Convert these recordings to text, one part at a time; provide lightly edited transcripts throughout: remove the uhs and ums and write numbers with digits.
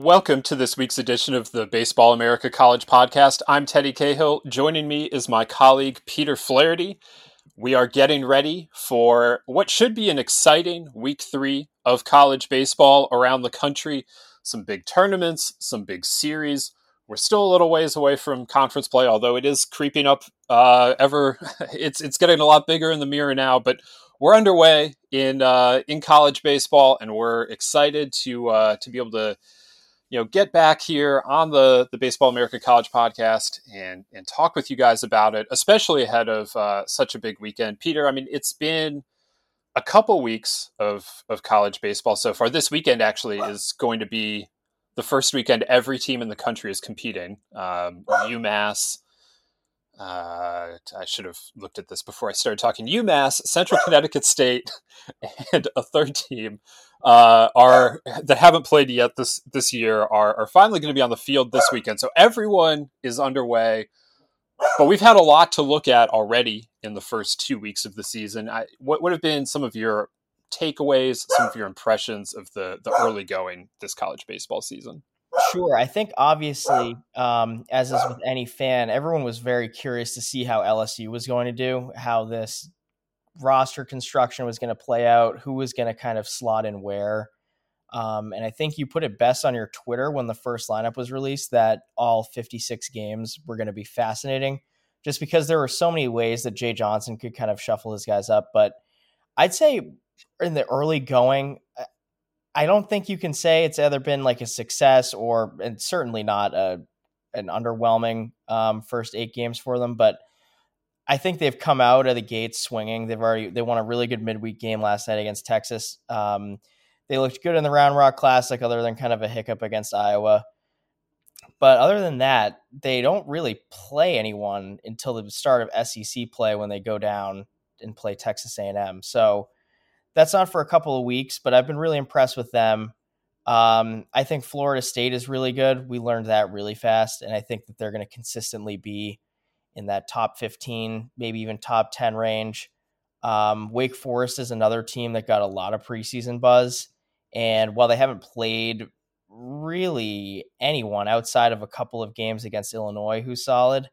Welcome to this week's edition of the Baseball America College Podcast. I'm Teddy Cahill. Joining me is my colleague Peter Flaherty. We are getting ready for what should be an exciting week 3 of college baseball around the country. Some big tournaments, some big series. We're still a little ways away from conference play, although it is creeping up it's getting a lot bigger in the mirror now, but we're underway in college baseball, and we're excited to be able to get back here on the Baseball America College Podcast and talk with you guys about it, especially ahead of such a big weekend. Peter, I mean, it's been a couple weeks of college baseball so far. This weekend actually is going to be the first weekend every team in the country is competing. UMass, I should have looked at this before I started talking. UMass, Central Connecticut State, and a third team that haven't played yet this year are finally going to be on the field this weekend. So everyone is underway, but we've had a lot to look at already in the first 2 weeks of the season. What would have been some of your takeaways, some of your impressions of the early going this college baseball season? Sure. I think obviously, as is with any fan, everyone was very curious to see how LSU was going to do, how this roster construction was going to play out, who was going to kind of slot in where. And I think you put it best on your Twitter when the first lineup was released that all 56 games were going to be fascinating, just because there were so many ways that Jay Johnson could kind of shuffle his guys up. But I'd say in the early going, I don't think you can say it's either been like a success and certainly not an underwhelming first 8 games for them. But I think they've come out of the gates swinging. They won a really good midweek game last night against Texas. They looked good in the Round Rock Classic, other than kind of a hiccup against Iowa. But other than that, they don't really play anyone until the start of SEC play when they go down and play Texas A&M. So that's not for a couple of weeks, but I've been really impressed with them. I think Florida State is really good. We learned that really fast, and I think that they're going to consistently be in that top 15, maybe even top 10 range. Wake Forest is another team that got a lot of preseason buzz, and while they haven't played really anyone outside of a couple of games against Illinois who's solid,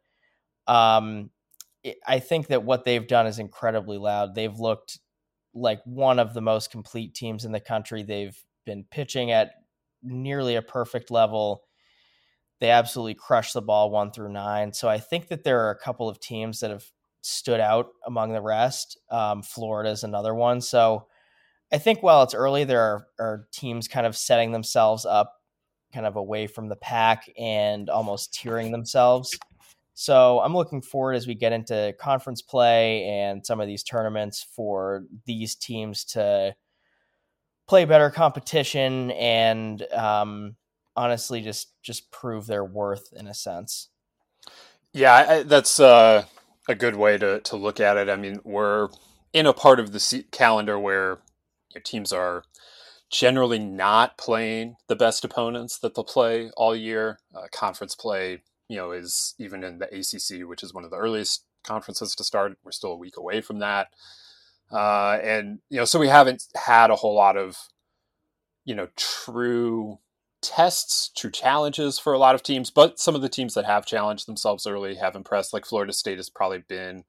I think that what they've done is incredibly loud. They've looked like one of the most complete teams in the country. They've been pitching at nearly a perfect level. They absolutely crushed the ball 1 through 9. So I think that there are a couple of teams that have stood out among the rest. Florida is another one. So I think while it's early, there are teams kind of setting themselves up kind of away from the pack and almost tiering themselves. So I'm looking forward as we get into conference play and some of these tournaments for these teams to play better competition and honestly just prove their worth in a sense. Yeah, that's a good way to look at it. I mean, we're in a part of the calendar where teams are generally not playing the best opponents that they'll play all year. Conference play is even in the ACC, which is one of the earliest conferences to start. We're still a week away from that. So we haven't had a whole lot of, true tests, true challenges for a lot of teams, but some of the teams that have challenged themselves early have impressed. Like Florida State has probably been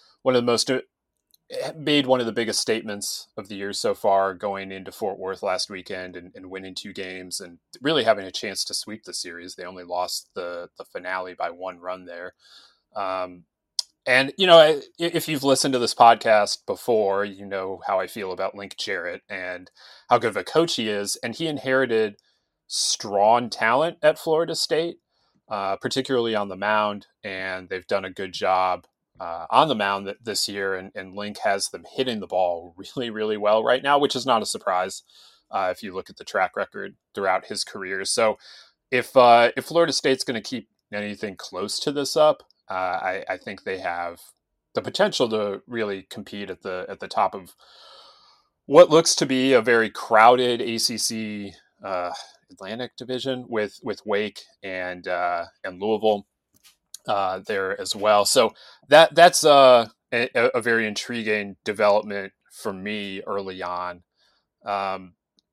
made one of the biggest statements of the year so far, going into Fort Worth last weekend and winning 2 games and really having a chance to sweep the series. They only lost the finale by 1 run there. And, if you've listened to this podcast before, you know how I feel about Link Jarrett and how good of a coach he is. And he inherited strong talent at Florida State, particularly on the mound. And they've done a good job on the mound this year, and Link has them hitting the ball really, really well right now, which is not a surprise if you look at the track record throughout his career. So if Florida State's going to keep anything close to this up, I think they have the potential to really compete at the top of what looks to be a very crowded ACC Atlantic division with Wake and Louisville there as well. So that's a very intriguing development for me early on.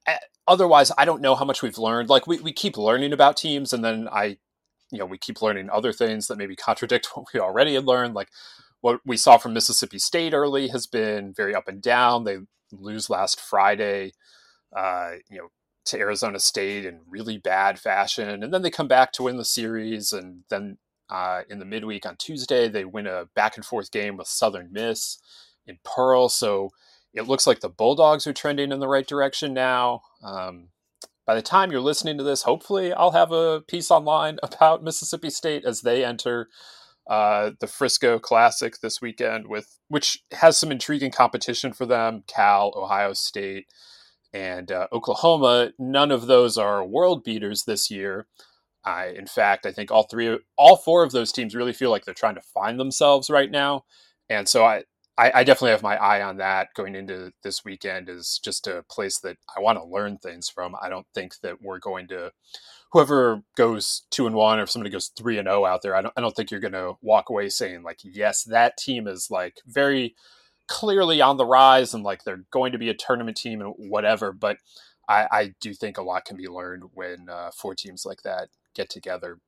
otherwise, I don't know how much we've learned. Like we keep learning about teams, and then we keep learning other things that maybe contradict what we already had learned. Like what we saw from Mississippi State early has been very up and down. They lose last Friday, to Arizona State in really bad fashion, and then they come back to win the series, and then in the midweek on Tuesday they win a back and forth game with Southern Miss in Pearl. So it looks like the Bulldogs are trending in the right direction now. By the time you're listening to this, hopefully I'll have a piece online about Mississippi State as they enter the Frisco Classic this weekend, which has some intriguing competition for them. Cal, Ohio State, and Oklahoma. None of those are world beaters this year. In fact, I think all four of those teams really feel like they're trying to find themselves right now. And so I definitely have my eye on that going into this weekend, is just a place that I want to learn things from. I don't think that we're going to, whoever goes 2-1 or if somebody goes 3-0 out there, I don't think you're going to walk away saying like, yes, that team is like very clearly on the rise and like they're going to be a tournament team and whatever. But I do think a lot can be learned when four teams like that get together.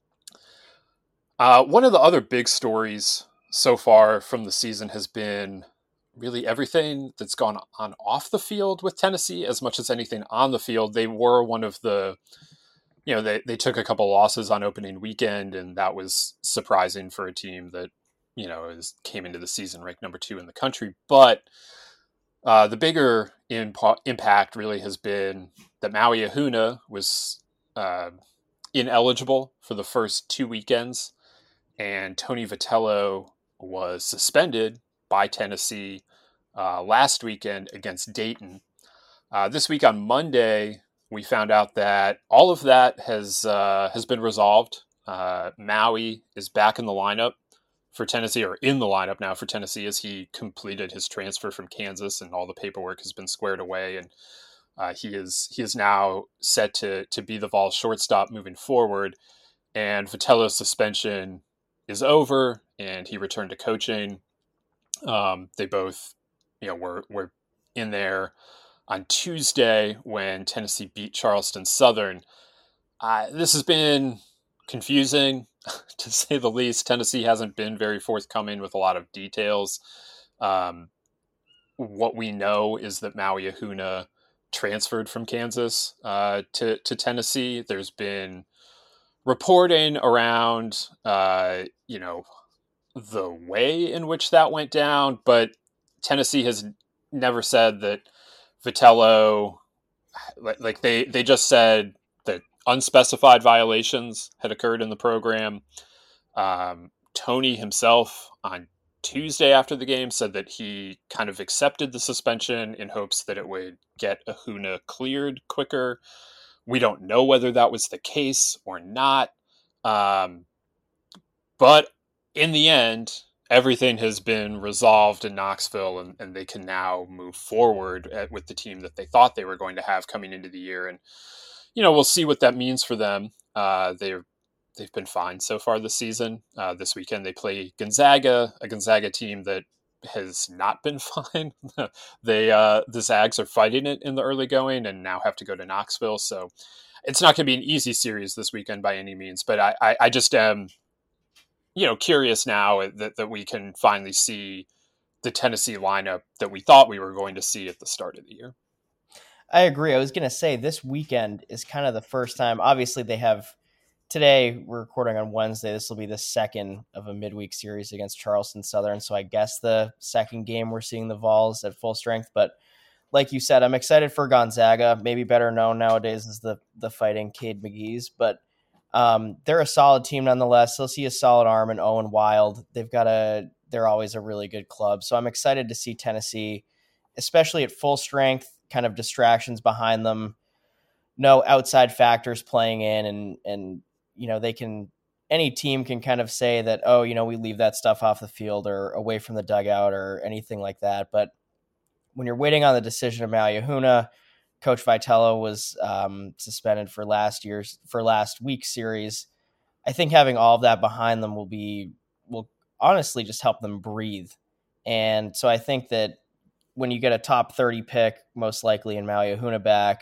One of the other big stories so far from the season has been really everything that's gone on off the field with Tennessee as much as anything on the field. They were one of the, they took a couple losses on opening weekend, and that was surprising for a team that, came into the season ranked number 2 in the country. But the bigger impact really has been that Maui Ahuna was ineligible for the first 2 weekends, and Tony Vitello was suspended by Tennessee last weekend against Dayton. This week on Monday, we found out that all of that has been resolved. Maui is back in the lineup for Tennessee, or in the lineup now for Tennessee, as he completed his transfer from Kansas, and all the paperwork has been squared away, and he is now set to be the Vols shortstop moving forward. And Vitello's suspension is over, and he returned to coaching. They both, were in there on Tuesday when Tennessee beat Charleston Southern. This has been confusing, to say the least. Tennessee hasn't been very forthcoming with a lot of details. What we know is that Maui Ahuna transferred from Kansas to Tennessee. There's been reporting around, the way in which that went down, but Tennessee has never said that Vitello, like they just said that unspecified violations had occurred in the program. Tony himself on Tuesday after the game said that he kind of accepted the suspension in hopes that it would get Ahuna cleared quicker. We don't know whether that was the case or not. But in the end, everything has been resolved in Knoxville, and they can now move forward with the team that they thought they were going to have coming into the year. And, we'll see what that means for them. They've been fine so far this season. This weekend they play Gonzaga, a Gonzaga team that has not been fine. The Zags are fighting it in the early going and now have to go to Knoxville. So it's not going to be an easy series this weekend by any means, but I just am, curious now that we can finally see the Tennessee lineup that we thought we were going to see at the start of the year. I agree. I was going to say this weekend is kind of the first time. Obviously, they have today. We're recording on Wednesday. This will be the second of a midweek series against Charleston Southern. So I guess the second game we're seeing the Vols at full strength. But like you said, I'm excited for Gonzaga. Maybe better known nowadays as the Fighting Cade McGee's, but they're a solid team nonetheless. They'll see a solid arm in Owen Wild. They're always a really good club. So I'm excited to see Tennessee, especially at full strength, kind of distractions behind them, no outside factors playing in, and any team can kind of say that, we leave that stuff off the field or away from the dugout or anything like that. But when you're waiting on the decision of Maui Ahuna, Coach Vitello was suspended for last week's series. I think having all of that behind them will honestly just help them breathe. And so I think that when you get a top 30 pick, most likely in Maui Ahuna back,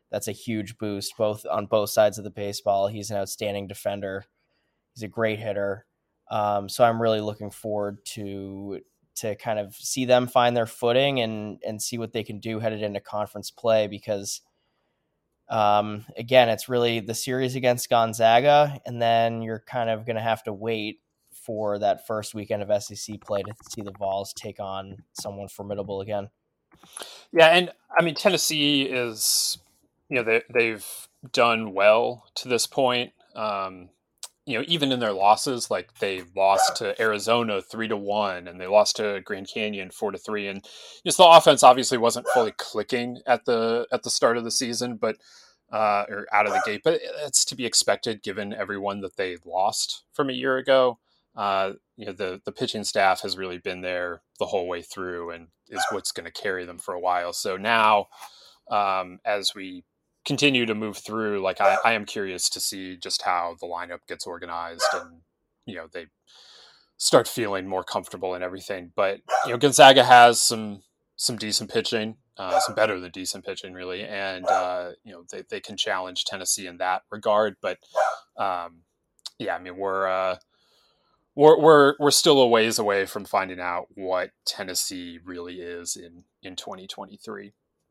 that's a huge boost on both sides of the baseball. He's an outstanding defender. He's a great hitter. So I'm really looking forward to kind of see them find their footing and see what they can do headed into conference play, because again, it's really the series against Gonzaga, and then you're kind of going to have to wait for that first weekend of SEC play to see the Vols take on someone formidable again. Yeah, and I mean, Tennessee is, they've done well to this point. Even in their losses, like they lost to Arizona 3-1, and they lost to Grand Canyon 4-3, and just the offense obviously wasn't fully clicking at the start of the season, but or out of the gate. But it's to be expected given everyone that they lost from a year ago. The pitching staff has really been there the whole way through, and is what's going to carry them for a while. So now, as we continue to move through, like I am curious to see just how the lineup gets organized, and they start feeling more comfortable and everything. But Gonzaga has some decent pitching, some better than decent pitching, really, and they can challenge Tennessee in that regard. But yeah, I mean we're still a ways away from finding out what Tennessee really is in 2023.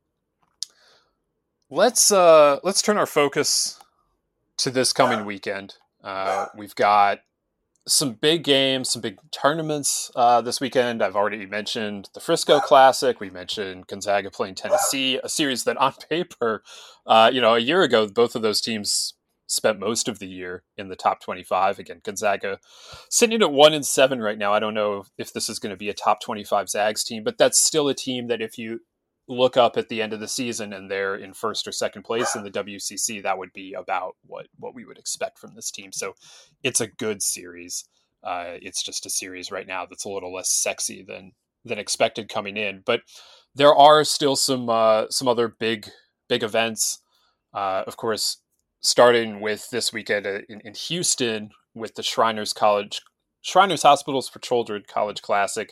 Let's turn our focus to this coming weekend. We've got some big games, some big tournaments this weekend. I've already mentioned the Frisco Classic. We mentioned Gonzaga playing Tennessee, a series that on paper, a year ago, both of those teams spent most of the year in the top 25. Again, Gonzaga sitting at 1-7 right now. I don't know if this is going to be a top 25 Zags team, but that's still a team that if you look up at the end of the season and they're in first or second place in the WCC, that would be about what we would expect from this team. So it's a good series. It's just a series right now that's a little less sexy than expected coming in, but there are still some other big events. Of course, starting with this weekend in Houston with the Shriners Hospitals for Children College Classic.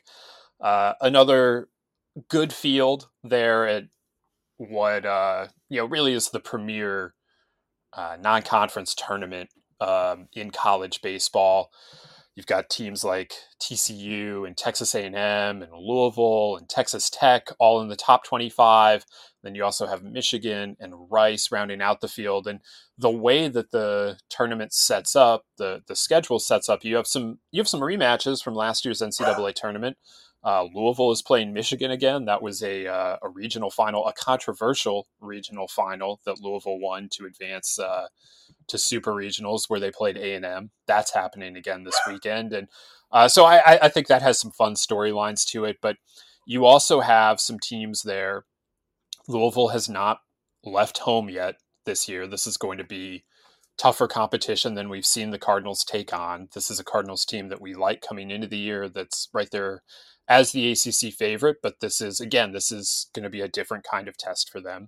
Another good field there at what really is the premier non-conference tournament in college baseball. You've got teams like TCU and Texas A&M and Louisville and Texas Tech all in the top 25. Then you also have Michigan and Rice rounding out the field. And the way that the tournament sets up, the schedule sets up, you have some rematches from last year's NCAA tournament. Louisville is playing Michigan again. That was a regional final, a controversial regional final that Louisville won to advance to super regionals, where they played A&M. That's happening again this weekend. And so I think that has some fun storylines to it. But you also have some teams there. Louisville has not left home yet this year. This is going to be tougher competition than we've seen the Cardinals take on. This is a Cardinals team that we like coming into the year, that's right there as the ACC favorite, but this is going to be a different kind of test for them.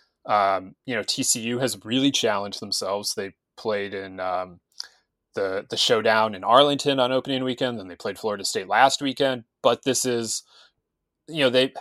TCU has really challenged themselves. They played in the showdown in Arlington on opening weekend, and they played Florida State last weekend. But this is, they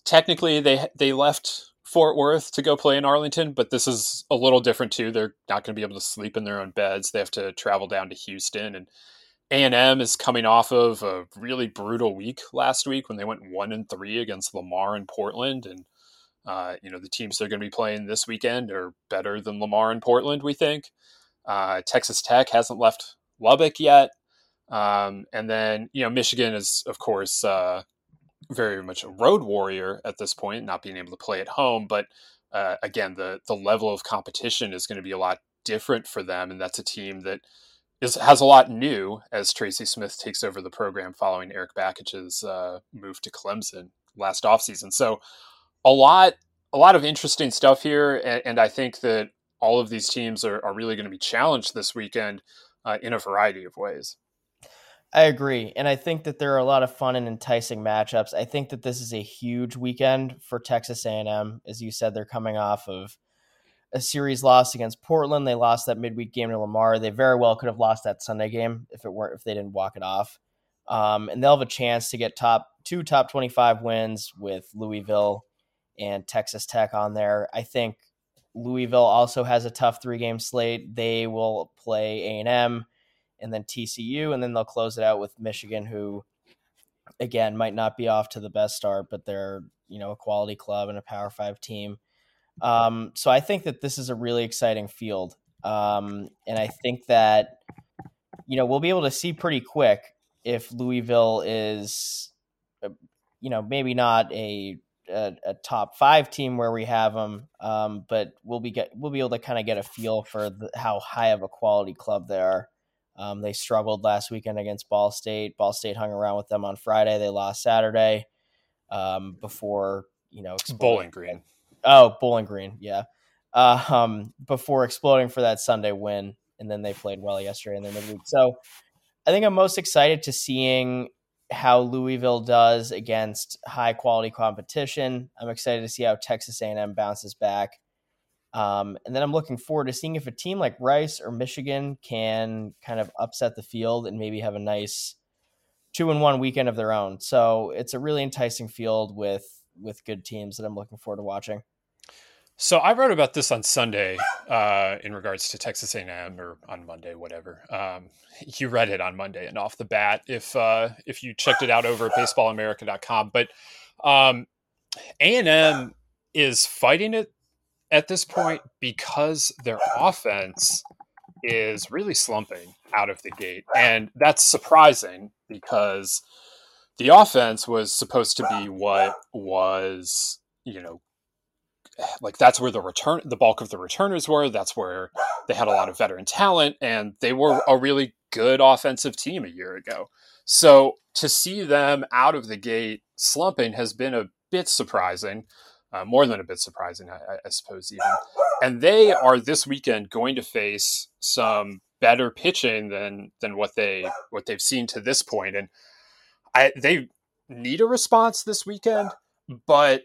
left Fort Worth to go play in Arlington, but this is a little different too. They're not going to be able to sleep in their own beds. They have to travel down to Houston, and A&M is coming off of a really brutal week last week when they went 1-3 against Lamar and Portland. And, the teams they're going to be playing this weekend are better than Lamar and Portland, we think. Texas Tech hasn't left Lubbock yet. And then, Michigan is, of course, very much a road warrior at this point, not being able to play at home. But again, the level of competition is going to be a lot different for them. And that's a team that has a lot new as Tracy Smith takes over the program following Eric Bakic's move to Clemson last offseason. So a lot of interesting stuff here. And I think that all of these teams are really going to be challenged this weekend in a variety of ways. I agree. And I think that there are a lot of fun and enticing matchups. I think that this is a huge weekend for Texas A&M. As you said, they're coming off of a series loss against Portland. They lost that midweek game to Lamar. They very well could have lost that Sunday game if they didn't walk it off. And they'll have a chance to get two top 25 wins with Louisville and Texas Tech on there. I think Louisville also has a tough 3-game slate. They will play A&M and then TCU, and then they'll close it out with Michigan, who, again, might not be off to the best start, but they're, a quality club and a Power 5 team. So I think that this is a really exciting field. And I think that, we'll be able to see pretty quick if Louisville is, maybe not a top 5 team where we have them, but we'll be able to kind of get a feel for how high of a quality club they are. They struggled last weekend against Ball State. Ball State hung around with them on Friday. They lost Saturday before, Bowling Green. Oh, Bowling Green, yeah. Before exploding for that Sunday win, and then they played well yesterday in their midweek. So I think I'm most excited to seeing how Louisville does against high quality competition. I'm excited to see how Texas A&M bounces back. And then I'm looking forward to seeing if a team like Rice or Michigan can kind of upset the field and maybe have a nice 2-1 weekend of their own. So it's a really enticing field with good teams that I'm looking forward to watching. So I wrote about this on Sunday in regards to Texas A&M, or on Monday, whatever. You read it on Monday and off the bat if you checked it out over at baseballamerica.com. But A&M is fighting it at this point because their offense is really slumping out of the gate. And that's surprising because the offense was supposed to be what was, like that's where the bulk of the returners were. That's where they had a lot of veteran talent, and they were a really good offensive team a year ago. So to see them out of the gate slumping has been a bit surprising, more than a bit surprising, I suppose even. And they are this weekend going to face some better pitching than what they've seen to this point, and they need a response this weekend, but.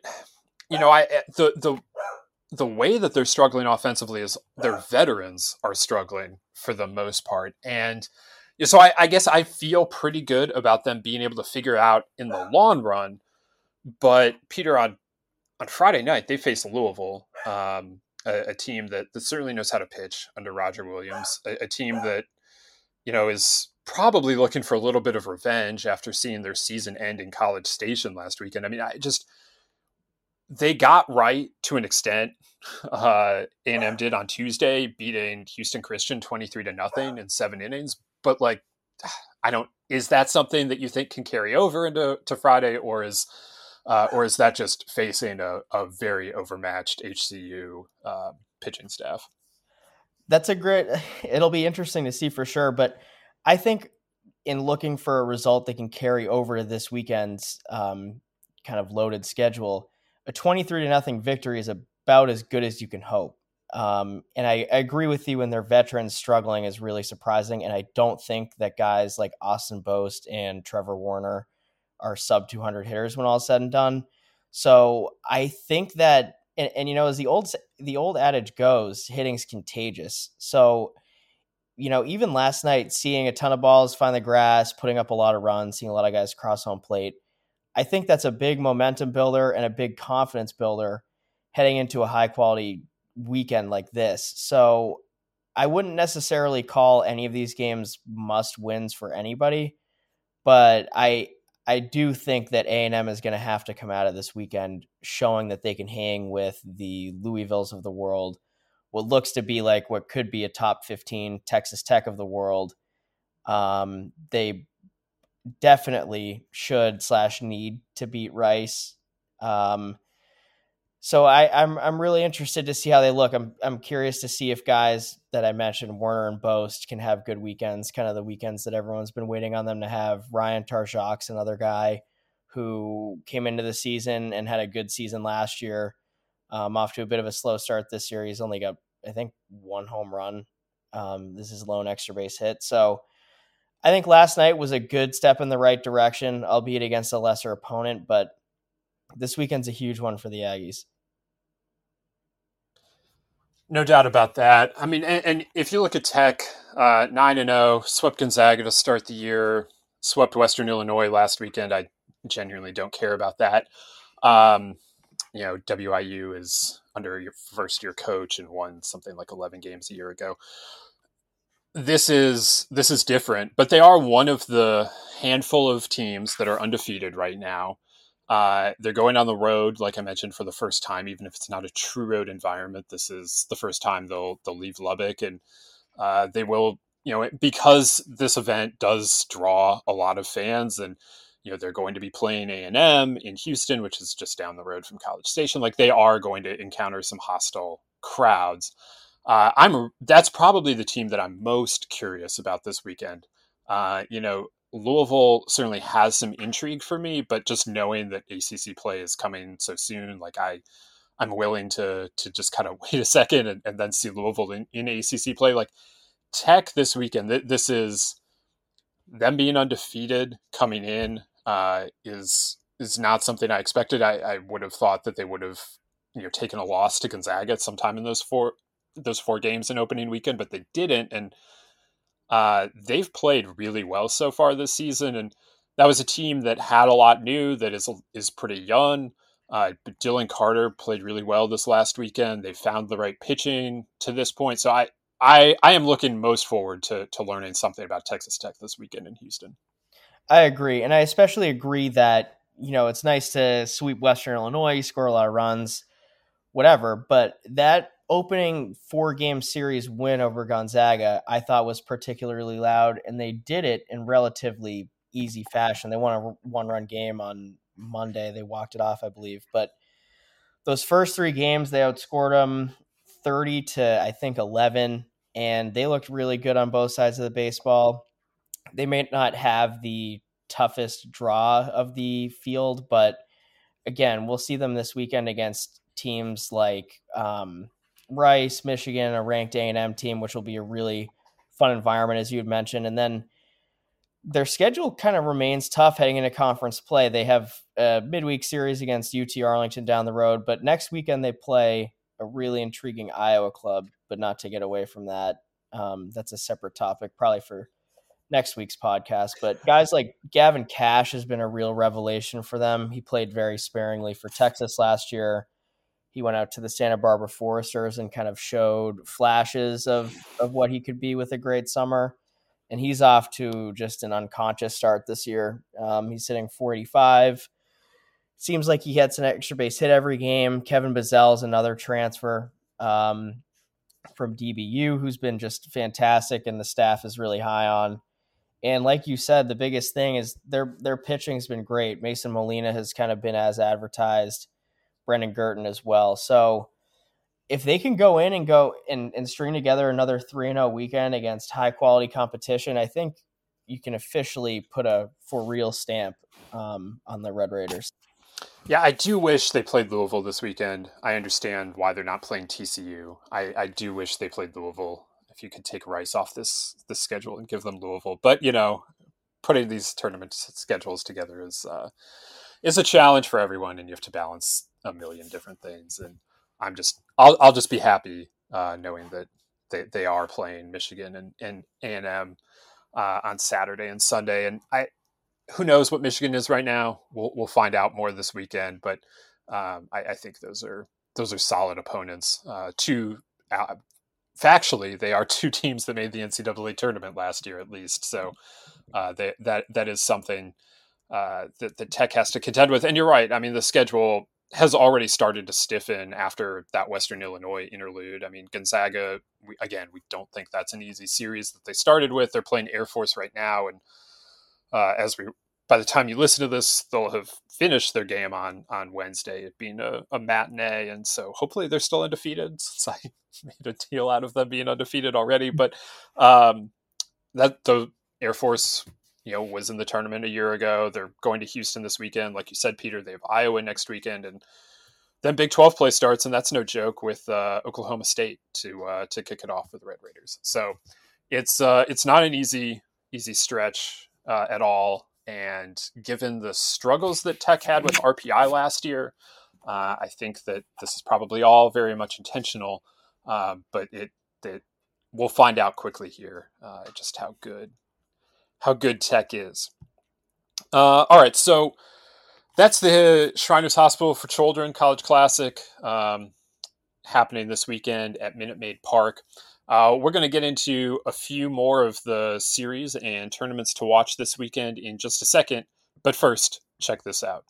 The way that they're struggling offensively is their veterans are struggling for the most part. And so I guess I feel pretty good about them being able to figure out in the long run. But Peter, on Friday night, they faced Louisville, a team that certainly knows how to pitch under Roger Williams, a team that, is probably looking for a little bit of revenge after seeing their season end in College Station last weekend. I mean, they got right to an extent. A&M did on Tuesday, beating Houston Christian 23-0 in 7 innings. But is that something that you think can carry over into Friday, or is that just facing a very overmatched HCU pitching staff? It'll be interesting to see for sure. But I think in looking for a result that can carry over to this weekend's kind of loaded schedule, a 23-0 victory is about as good as you can hope. And I agree with you when their veterans struggling is really surprising. And I don't think that guys like Austin Boast and Trevor Warner are sub 200 hitters when all is said and done. So I think that, and as the old adage goes, hitting's contagious. So, even last night, seeing a ton of balls find the grass, putting up a lot of runs, seeing a lot of guys cross home plate, I think that's a big momentum builder and a big confidence builder heading into a high quality weekend like this. So I wouldn't necessarily call any of these games must wins for anybody, but I do think that A&M is going to have to come out of this weekend showing that they can hang with the Louisvilles of the world, what looks to be like what could be a top 15 Texas Tech of the world. They definitely should/need to beat Rice. So I'm really interested to see how they look. I'm curious to see if guys that I mentioned, Warner and Boast, can have good weekends, kind of the weekends that everyone's been waiting on them to have. Ryan Tarjok's another guy who came into the season and had a good season last year. Off to a bit of a slow start this year. He's only got, I think, 1 home run. This is his lone extra base hit. So I think last night was a good step in the right direction, albeit against a lesser opponent, but this weekend's a huge one for the Aggies. No doubt about that. I mean, and if you look at Tech, 9-0, swept Gonzaga to start the year, swept Western Illinois last weekend. I genuinely don't care about that. WIU is under your first year coach and won something like 11 games a year ago. This is different, but they are one of the handful of teams that are undefeated right now. They're going on the road, like I mentioned, for the first time, even if it's not a true road environment. This is the first time they'll leave Lubbock, and they will, because this event does draw a lot of fans, and they're going to be playing A&M in Houston, which is just down the road from College Station. Like, they are going to encounter some hostile crowds. That's probably the team that I'm most curious about this weekend. Louisville certainly has some intrigue for me, but just knowing that ACC play is coming so soon, like I'm willing to just kind of wait a second and then see Louisville in ACC play. Like, Tech this weekend, this is them being undefeated coming in, is not something I expected. I would have thought that they would have taken a loss to Gonzaga at some time in those four games in opening weekend, but they didn't. And they've played really well so far this season, and that was a team that had a lot new, that is pretty young. But Dylan Carter played really well this last weekend. They found the right pitching to this point. So I am looking most forward to learning something about Texas Tech this weekend in Houston. I agree. And I especially agree that, it's nice to sweep Western Illinois, score a lot of runs, whatever. But that opening 4-game series win over Gonzaga, I thought was particularly loud, and they did it in relatively easy fashion. They won a 1-run game on Monday. They walked it off, I believe. But those first 3 games, they outscored them 30 to, I think, 11, and they looked really good on both sides of the baseball. They may not have the toughest draw of the field, but again, we'll see them this weekend against teams like Rice, Michigan, a ranked A&M team, which will be a really fun environment, as you had mentioned. And then their schedule kind of remains tough heading into conference play. They have a midweek series against UT Arlington down the road, but next weekend they play a really intriguing Iowa club, but not to get away from that. That's a separate topic, probably for next week's podcast. But guys like Gavin Cash has been a real revelation for them. He played very sparingly for Texas last year. He went out to the Santa Barbara Foresters and kind of showed flashes of what he could be with a great summer. And he's off to just an unconscious start this year. He's hitting .485. Seems like he hits an extra base hit every game. Kevin Bazell is another transfer from DBU who's been just fantastic, and the staff is really high on. And like you said, the biggest thing is their pitching has been great. Mason Molina has kind of been as advertised. Brendan Girton as well. So if they can go in and string together another 3-0 weekend against high quality competition, I think you can officially put a for real stamp on the Red Raiders. Yeah, I do wish they played Louisville this weekend. I understand why they're not playing TCU. I do wish they played Louisville. If you could take Rice off this schedule and give them Louisville, but putting these tournament schedules together is a challenge for everyone, and you have to balance a million different things. And I'll just be happy knowing that they are playing Michigan and A&M on Saturday and Sunday. And who knows what Michigan is right now? We'll find out more this weekend. But I think those are solid opponents. Factually, they are 2 teams that made the NCAA tournament last year, at least. So that is something that Tech has to contend with. And you're right. I mean, the schedule has already started to stiffen after that Western Illinois interlude. I mean, Gonzaga, we don't think that's an easy series that they started with. They're playing Air Force right now, and by the time you listen to this, they'll have finished their game on Wednesday, it being a matinee. And so hopefully they're still undefeated, since I made a deal out of them being undefeated already. But that the Air Force, was in the tournament a year ago. They're going to Houston this weekend. Like you said, Peter, they have Iowa next weekend, and then Big 12 play starts, and that's no joke, with Oklahoma State to kick it off for the Red Raiders. So it's not an easy stretch at all. And given the struggles that Tech had with RPI last year, I think that this is probably all very much intentional. But we'll find out quickly here just how good Tech is. All right, so that's the Shriners Hospital for Children College Classic. happening this weekend at Minute Maid Park. We're going to get into a few more of the series and tournaments to watch this weekend in just a second. But first, check this out.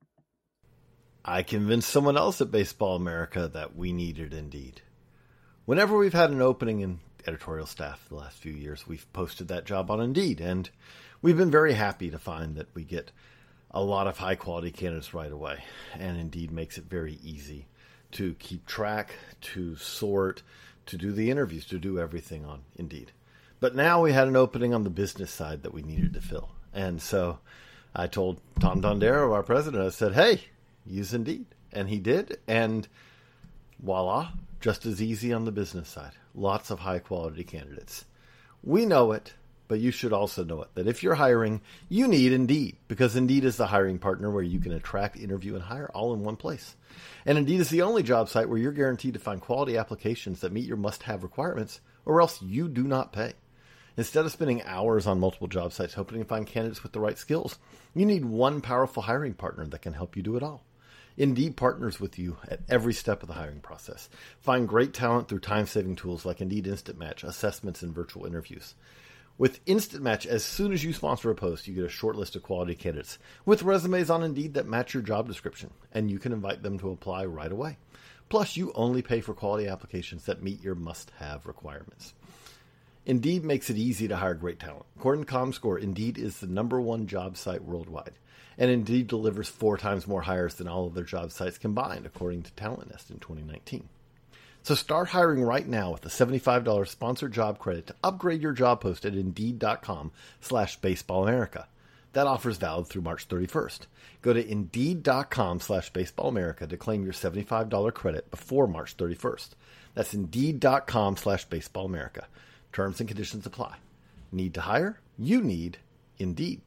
I convinced someone else at Baseball America that we needed Indeed. Whenever we've had an opening in editorial staff the last few years, we've posted that job on Indeed, and we've been very happy to find that we get a lot of high-quality candidates right away, and Indeed makes it very easy to keep track, to sort, to do the interviews, to do everything on Indeed. But now we had an opening on the business side that we needed to fill, and so I told Tom Dondero, our president, I said, hey, use Indeed, and he did, and voila, just as easy on the business side. Lots of high-quality candidates. We know it, but you should also know it, that if you're hiring, you need Indeed, because Indeed is the hiring partner where you can attract, interview, and hire all in one place. And Indeed is the only job site where you're guaranteed to find quality applications that meet your must-have requirements, or else you do not pay. Instead of spending hours on multiple job sites hoping to find candidates with the right skills, you need one powerful hiring partner that can help you do it all. Indeed partners with you at every step of the hiring process. Find great talent through time-saving tools like Indeed Instant Match, assessments, and virtual interviews. With Instant Match, as soon as you sponsor a post, you get a short list of quality candidates with resumes on Indeed that match your job description, and you can invite them to apply right away. Plus, you only pay for quality applications that meet your must-have requirements. Indeed makes it easy to hire great talent. According to ComScore, Indeed is the #1 job site worldwide. And Indeed delivers 4 times more hires than all of their job sites combined, according to Talent Nest in 2019. So start hiring right now with a $75 sponsored job credit to upgrade your job post at Indeed.com/BaseballAmerica. That offer is valid through March 31st. Go to Indeed.com/BaseballAmerica to claim your $75 credit before March 31st. That's Indeed.com/BaseballAmerica. Terms and conditions apply. Need to hire? You need Indeed.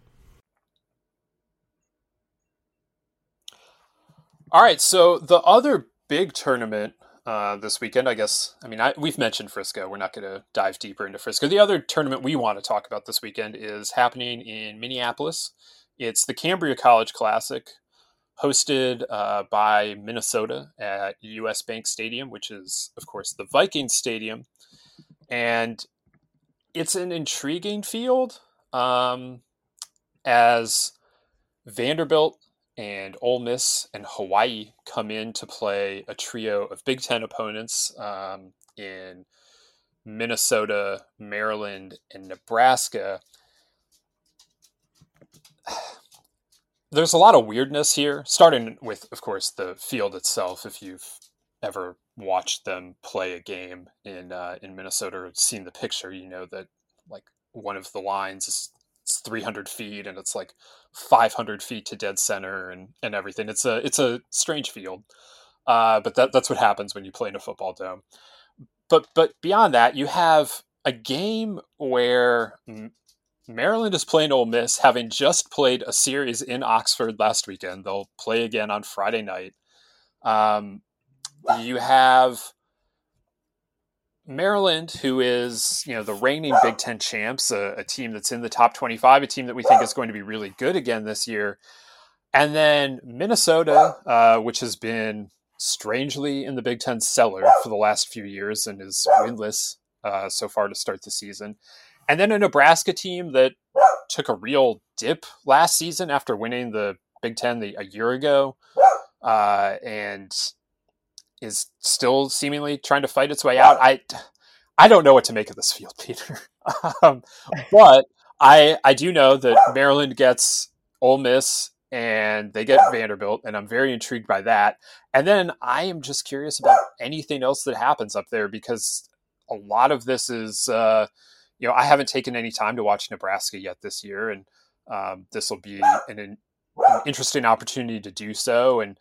All right, so the other big tournament this weekend, we've mentioned Frisco. We're not going to dive deeper into Frisco. The other tournament we want to talk about this weekend is happening in Minneapolis. It's the Cambria College Classic, hosted by Minnesota at US Bank Stadium, which is, of course, the Vikings Stadium. And it's an intriguing field as Vanderbilt and Ole Miss and Hawaii come in to play a trio of Big Ten opponents in Minnesota, Maryland, and Nebraska. There's a lot of weirdness here, starting with, of course, the field itself. If you've ever watched them play a game in Minnesota or seen the picture, you know that like one of the lines is 300 feet and it's like 500 feet to dead center and everything. It's a strange field, but that's what happens when you play in a football dome. But beyond that, you have a game where Maryland is playing Ole Miss, having just played a series in Oxford last weekend. They'll play again on Friday night. You have Maryland, who is, the reigning Big Ten champs, a team that's in the top 25, a team that we think is going to be really good again this year. And then Minnesota, which has been strangely in the Big Ten cellar for the last few years and is winless so far to start the season. And then a Nebraska team that took a real dip last season after winning the Big Ten a year ago and is still seemingly trying to fight its way out. I don't know what to make of this field, Peter. But I do know that Maryland gets Ole Miss and they get Vanderbilt, and I'm very intrigued by that. And then I am just curious about anything else that happens up there, because a lot of this is, I haven't taken any time to watch Nebraska yet this year, and this will be an interesting opportunity to do so. And,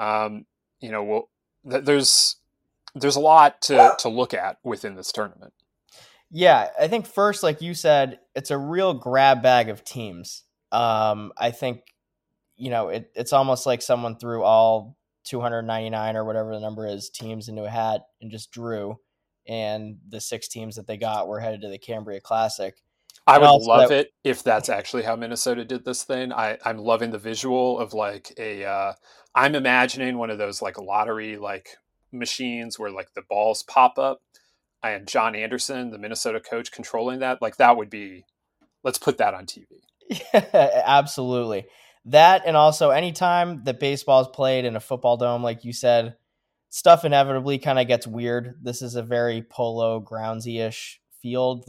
there's a lot to look at within this tournament. Yeah, I think first, like you said, it's a real grab bag of teams. I think, it's almost like someone threw all 299 or whatever the number is teams into a hat and just drew, and the 6 teams that they got were headed to the Cambria Classic. I would love it if that's actually how Minnesota did this thing. I'm loving the visual of like I'm imagining one of those like lottery, like machines where like the balls pop up and John Anderson, the Minnesota coach, controlling that, like that would be, let's put that on TV. Yeah, absolutely. That, and also anytime that baseball is played in a football dome, like you said, stuff inevitably kind of gets weird. This is a very polo groundsy-ish field.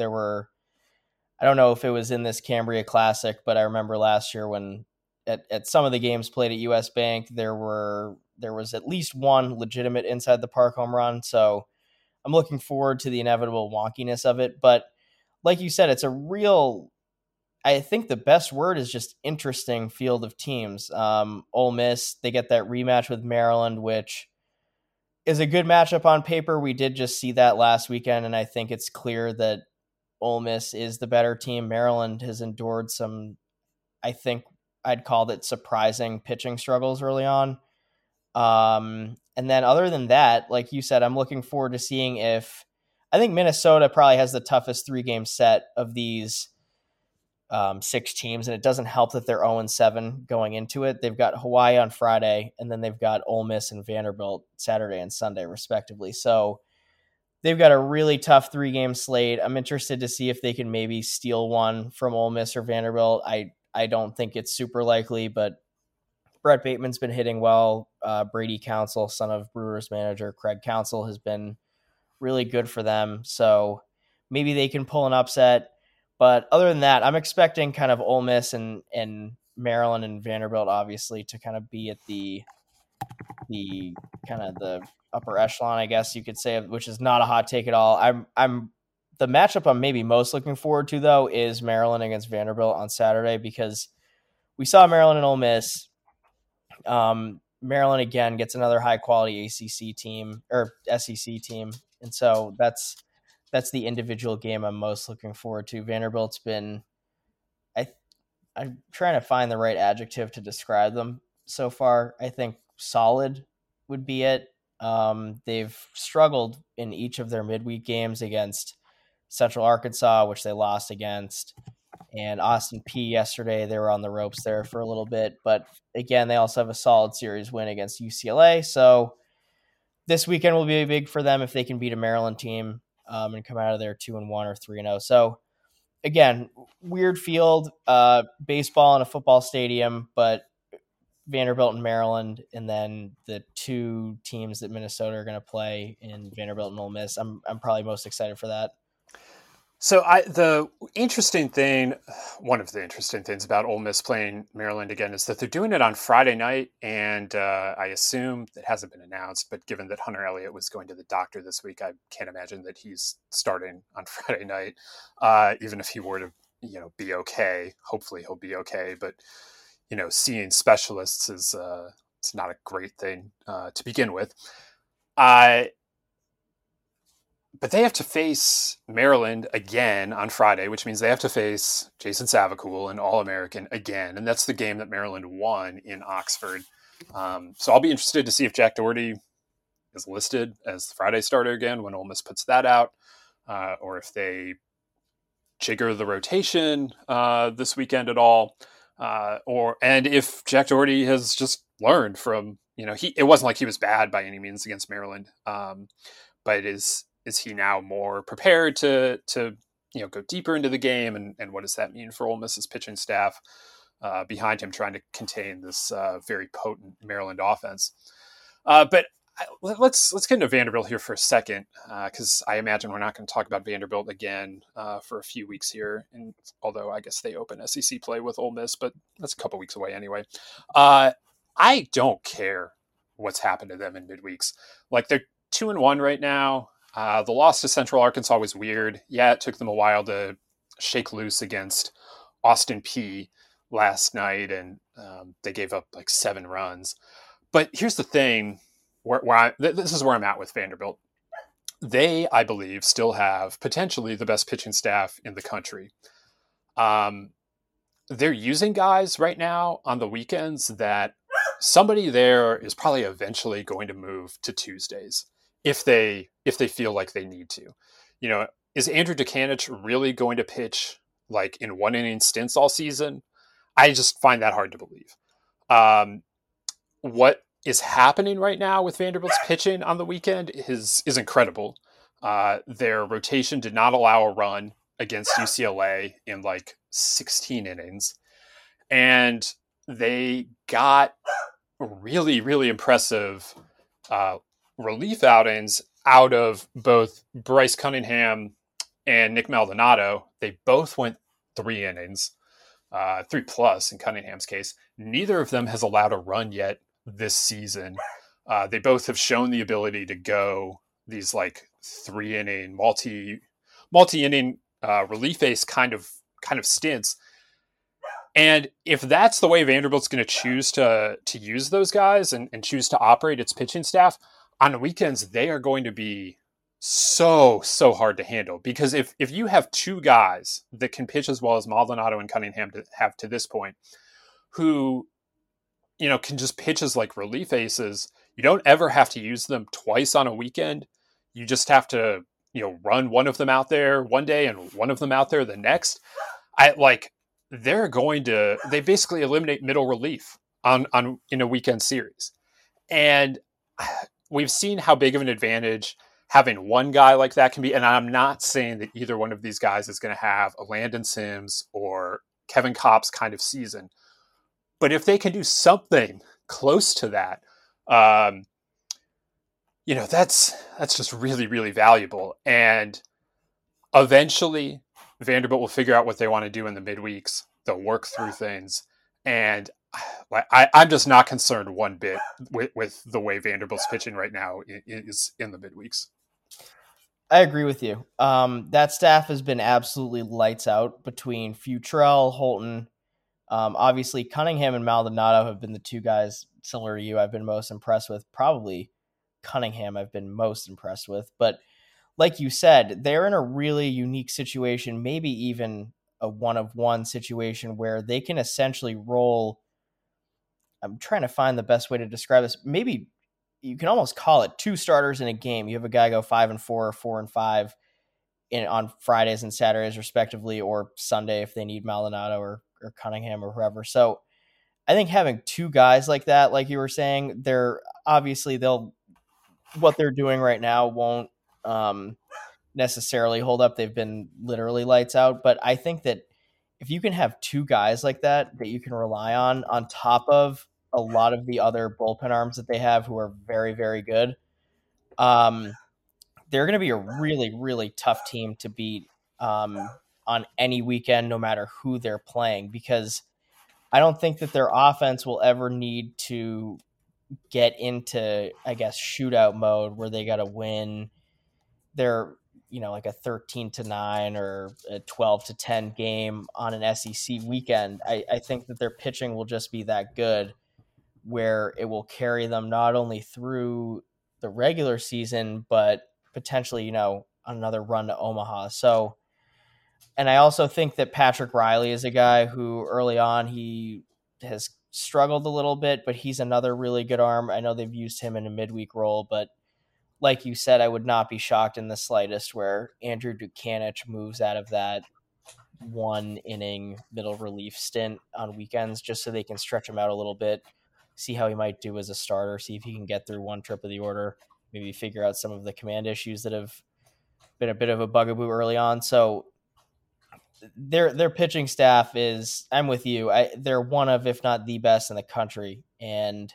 I don't know if it was in this Cambria Classic, but I remember last year when at some of the games played at US Bank, there was at least one legitimate inside the park home run. So I'm looking forward to the inevitable wonkiness of it. But like you said, it's a real, I think the best word is just interesting field of teams. Ole Miss, they get that rematch with Maryland, which is a good matchup on paper. We did just see that last weekend, and I think it's clear that Ole Miss is the better team. Maryland has endured some, I think I'd called it surprising pitching struggles early on. And then other than that, like you said, I'm looking forward to seeing if, I think Minnesota probably has the toughest 3-game set of these 6 teams, and it doesn't help that they're 0-7 going into it. They've got Hawaii on Friday, and then they've got Ole Miss and Vanderbilt Saturday and Sunday, respectively. So they've got a really tough 3-game slate. I'm interested to see if they can maybe steal one from Ole Miss or Vanderbilt. I don't think it's super likely, but Brett Bateman's been hitting well. Brady Council, son of Brewers manager Craig Council, has been really good for them. So maybe they can pull an upset. But other than that, I'm expecting kind of Ole Miss and Maryland and Vanderbilt, obviously, to kind of be at the kind of the upper echelon, I guess you could say, which is not a hot take at all. I'm the matchup I'm maybe most looking forward to, though, is Maryland against Vanderbilt on Saturday, because we saw Maryland and Ole Miss. Maryland again gets another high quality ACC team or SEC team, and so that's the individual game I'm most looking forward to. Vanderbilt's been, I'm trying to find the right adjective to describe them so far. I think solid would be it. They've struggled in each of their midweek games against Central Arkansas, which they lost against, and Austin Peay yesterday. They were on the ropes there for a little bit, but again, they also have a solid series win against UCLA. So this weekend will be big for them if they can beat a Maryland team and come out of there 2-1 or 3-0. So again, weird field, baseball in a football stadium, but Vanderbilt and Maryland, and then the 2 teams that Minnesota are going to play in Vanderbilt and Ole Miss. I'm probably most excited for that. So one of the interesting things about Ole Miss playing Maryland again is that they're doing it on Friday night, and I assume it hasn't been announced, but given that Hunter Elliott was going to the doctor this week, I can't imagine that he's starting on Friday night, even if he were to, be okay. Hopefully he'll be okay, but seeing specialists is it's not a great thing to begin with. But they have to face Maryland again on Friday, which means they have to face Jason Savacool, an All-American, again. And that's the game that Maryland won in Oxford. So I'll be interested to see if Jack Doherty is listed as the Friday starter again when Ole Miss puts that out, or if they jigger the rotation this weekend at all, and if Jack Doherty has just learned from, it wasn't like he was bad by any means against Maryland, but is he now more prepared to go deeper into the game, and what does that mean for Ole Miss's pitching staff behind him trying to contain this very potent Maryland offense? But let's get into Vanderbilt here for a second, because I imagine we're not going to talk about Vanderbilt again for a few weeks here, and although I guess they open SEC play with Ole Miss, but that's a couple weeks away anyway. I don't care what's happened to them in midweeks. Like, they're 2-1 right now. The loss to Central Arkansas was weird. Yeah, it took them a while to shake loose against Austin Peay last night, and they gave up like 7 runs. But here's the thing, this is where I'm at with Vanderbilt. They, I believe, still have potentially the best pitching staff in the country. They're using guys right now on the weekends that somebody there is probably eventually going to move to Tuesdays if they feel like they need to. Is Andrew Dukanich really going to pitch like in 1-inning stints all season? I just find that hard to believe. What is happening right now with Vanderbilt's pitching on the weekend is incredible. Their rotation did not allow a run against UCLA in like 16 innings. And they got really, really impressive relief outings out of both Bryce Cunningham and Nick Maldonado. They both went 3 innings, 3+ in Cunningham's case. Neither of them has allowed a run yet this season. They both have shown the ability to go these like 3-inning, multi-inning relief ace kind of stints. And if that's the way Vanderbilt's going to choose to use those guys and choose to operate its pitching staff on the weekends, they are going to be so hard to handle. Because if you have 2 guys that can pitch as well as Maldonado and Cunningham have to this point, who, you know, can just pitch as like relief aces, you don't ever have to use them twice on a weekend. You just have to, you know, run one of them out there one day and one of them out there the next. They basically eliminate middle relief on in a weekend series. And we've seen how big of an advantage having one guy like that can be. And I'm not saying that either one of these guys is going to have a Landon Sims or Kevin Kopp's kind of season. But if they can do something close to that, you know, that's just really, really valuable. And eventually Vanderbilt will figure out what they want to do in the midweeks. They'll work through things. And I'm just not concerned one bit with the way Vanderbilt's pitching right now is in the midweeks. I agree with you. That staff has been absolutely lights out between Futrell, Holton. Obviously, Cunningham and Maldonado have been the 2 guys, similar to you, I've been most impressed with. Probably Cunningham I've been most impressed with. But like you said, they're in a really unique situation, maybe even a 1-of-1 situation where they can essentially roll. I'm trying to find the best way to describe this. Maybe you can almost call it 2 starters in a game. You have a guy go 5-4 or 4-5 on Fridays and Saturdays respectively, or Sunday if they need Maldonado or Cunningham or whoever. So I think having 2 guys like that, like you were saying, what they're doing right now won't necessarily hold up. They've been literally lights out, but I think that if you can have 2 guys like that you can rely on top of a lot of the other bullpen arms that they have who are very, very good, they're going to be a really, really tough team to beat on any weekend, no matter who they're playing, because I don't think that their offense will ever need to get into, I guess, shootout mode where they got to win. They're, you know, like a 13-9 or a 12-10 game on an SEC weekend. I think that their pitching will just be that good where it will carry them not only through the regular season, but potentially, you know, another run to Omaha. So, and I also think that Patrick Riley is a guy who early on he has struggled a little bit, but he's another really good arm. I know they've used him in a midweek role, but like you said, I would not be shocked in the slightest where Andrew Dukanic moves out of that 1-inning middle relief stint on weekends just so they can stretch him out a little bit, see how he might do as a starter, see if he can get through one trip of the order, maybe figure out some of the command issues that have been a bit of a bugaboo early on. So their pitching staff is, I'm with you, they're one of, if not the best in the country. And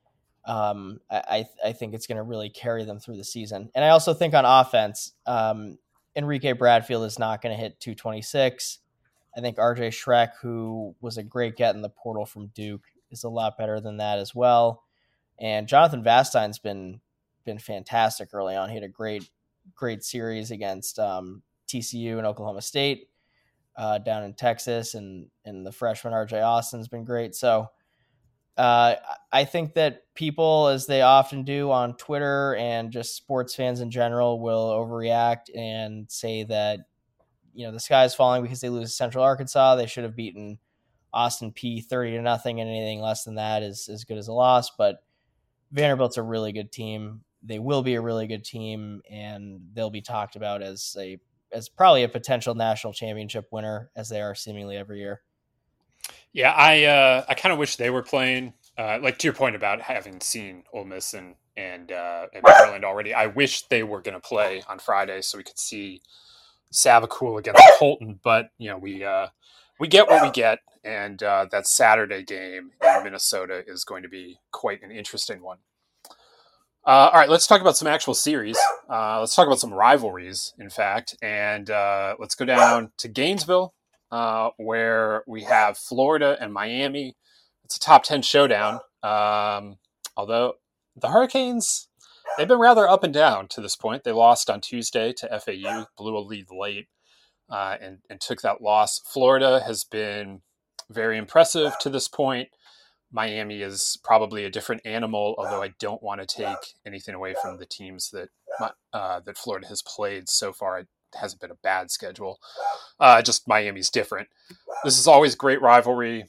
I think it's going to really carry them through the season. And I also think on offense, Enrique Bradfield is not going to hit 226. I think RJ Schreck, who was a great get in the portal from Duke, is a lot better than that as well. And Jonathan Vastein's been fantastic early on. He had a great series against TCU and Oklahoma State down in Texas, and the freshman RJ Austin's been great. So I think that people, as they often do on Twitter and just sports fans in general, will overreact and say that, you know, the sky is falling because they lose to Central Arkansas. They should have beaten Austin P 30-0, and anything less than that is as good as a loss. But Vanderbilt's a really good team. They will be a really good team, and they'll be talked about as probably a potential national championship winner, as they are seemingly every year. Yeah, I kind of wish they were playing like to your point about having seen Ole Miss and Maryland already, I wish they were going to play on Friday so we could see Savakul against Colton. But we get what we get, and that Saturday game in Minnesota is going to be quite an interesting one. All right, let's talk about some actual series. Let's talk about some rivalries, in fact, and let's go down to Gainesville, where we have Florida and Miami. It's a top 10 showdown. Although the Hurricanes, they've been rather up and down to this point. They lost on Tuesday to FAU, blew a lead late, and took that loss. Florida has been very impressive to this point. Miami is probably a different animal, although I don't want to take anything away from the teams that Florida has played so far. It hasn't been a bad schedule. Just Miami's different. This is always great rivalry.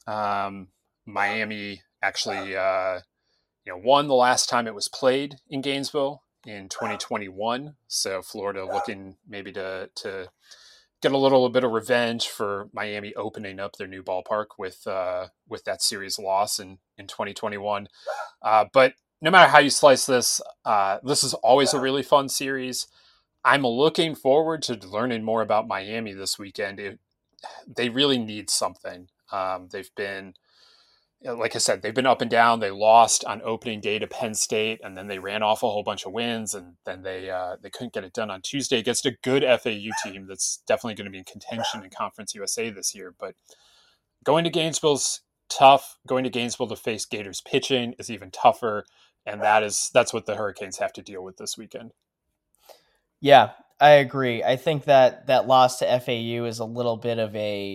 Miami actually won the last time it was played in Gainesville in 2021. So Florida looking maybe to get a little bit of revenge for Miami opening up their new ballpark with that series loss in 2021. But no matter how you slice this, this is always a really fun series. I'm looking forward to learning more about Miami this weekend. They really need something. They've been, like I said, they've been up and down. They lost on opening day to Penn State, and then they ran off a whole bunch of wins, and then they couldn't get it done on Tuesday against a good FAU team that's definitely going to be in contention in Conference USA this year. But going to Gainesville's tough. Going to Gainesville to face Gators pitching is even tougher, and that's what the Hurricanes have to deal with this weekend. Yeah, I agree. I think that loss to FAU is a little bit of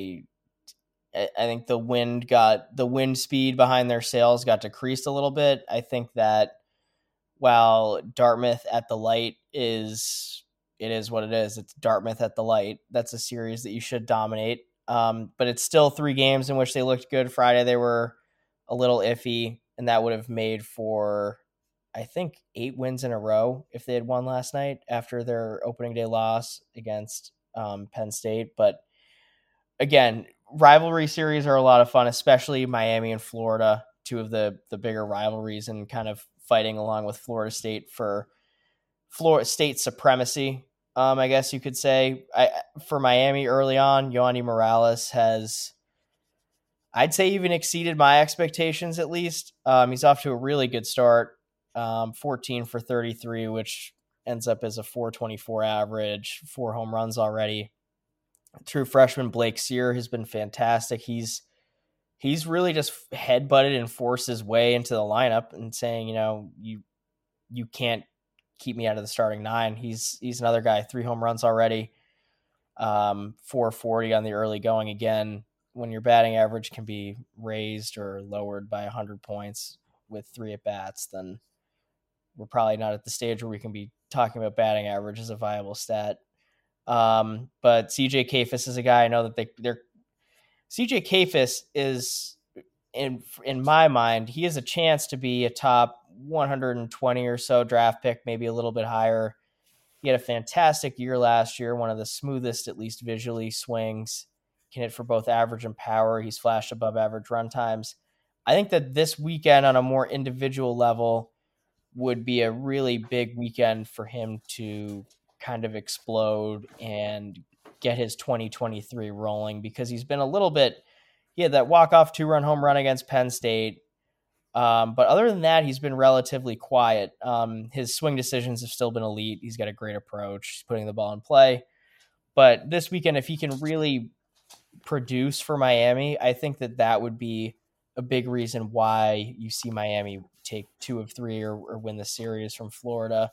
I think the wind speed behind their sails got decreased a little bit. I think that while Dartmouth at the Light it is what it is. It's Dartmouth at the Light. That's a series that you should dominate. But it's still 3 games in which they looked good. Friday they were a little iffy, and that would have made for, I think, 8 wins in a row if they had won last night after their opening day loss against Penn State. But again, rivalry series are a lot of fun, especially Miami and Florida, 2 of the bigger rivalries, and kind of fighting along with Florida State for Florida State supremacy. I guess you could say. For Miami early on, Yohandy Morales has, I'd say, even exceeded my expectations at least. He's off to a really good start, 14 for 33, which ends up as a 424 average, 4 home runs already. True freshman Blake Sear has been fantastic. He's really just headbutted and forced his way into the lineup and saying, you can't keep me out of the starting 9. He's another guy, 3 home runs already, 440 on the early going. Again, when your batting average can be raised or lowered by 100 points with 3 at bats, then we're probably not at the stage where we can be talking about batting average as a viable stat. But CJ Kayfus is a guy I know that they're CJ Kayfus is, in my mind, he has a chance to be a top 120 or so draft pick, maybe a little bit higher. He had a fantastic year last year, one of the smoothest, at least visually, swings. Can hit for both average and power. He's flashed above average run times. I think that this weekend on a more individual level would be a really big weekend for him to kind of explode and get his 2023 rolling, because he's been he had that walk-off 2-run home run against Penn State. But other than that, he's been relatively quiet. His swing decisions have still been elite. He's got a great approach. He's putting the ball in play. But this weekend, if he can really produce for Miami, I think that would be a big reason why you see Miami take 2 of 3 or win the series from Florida.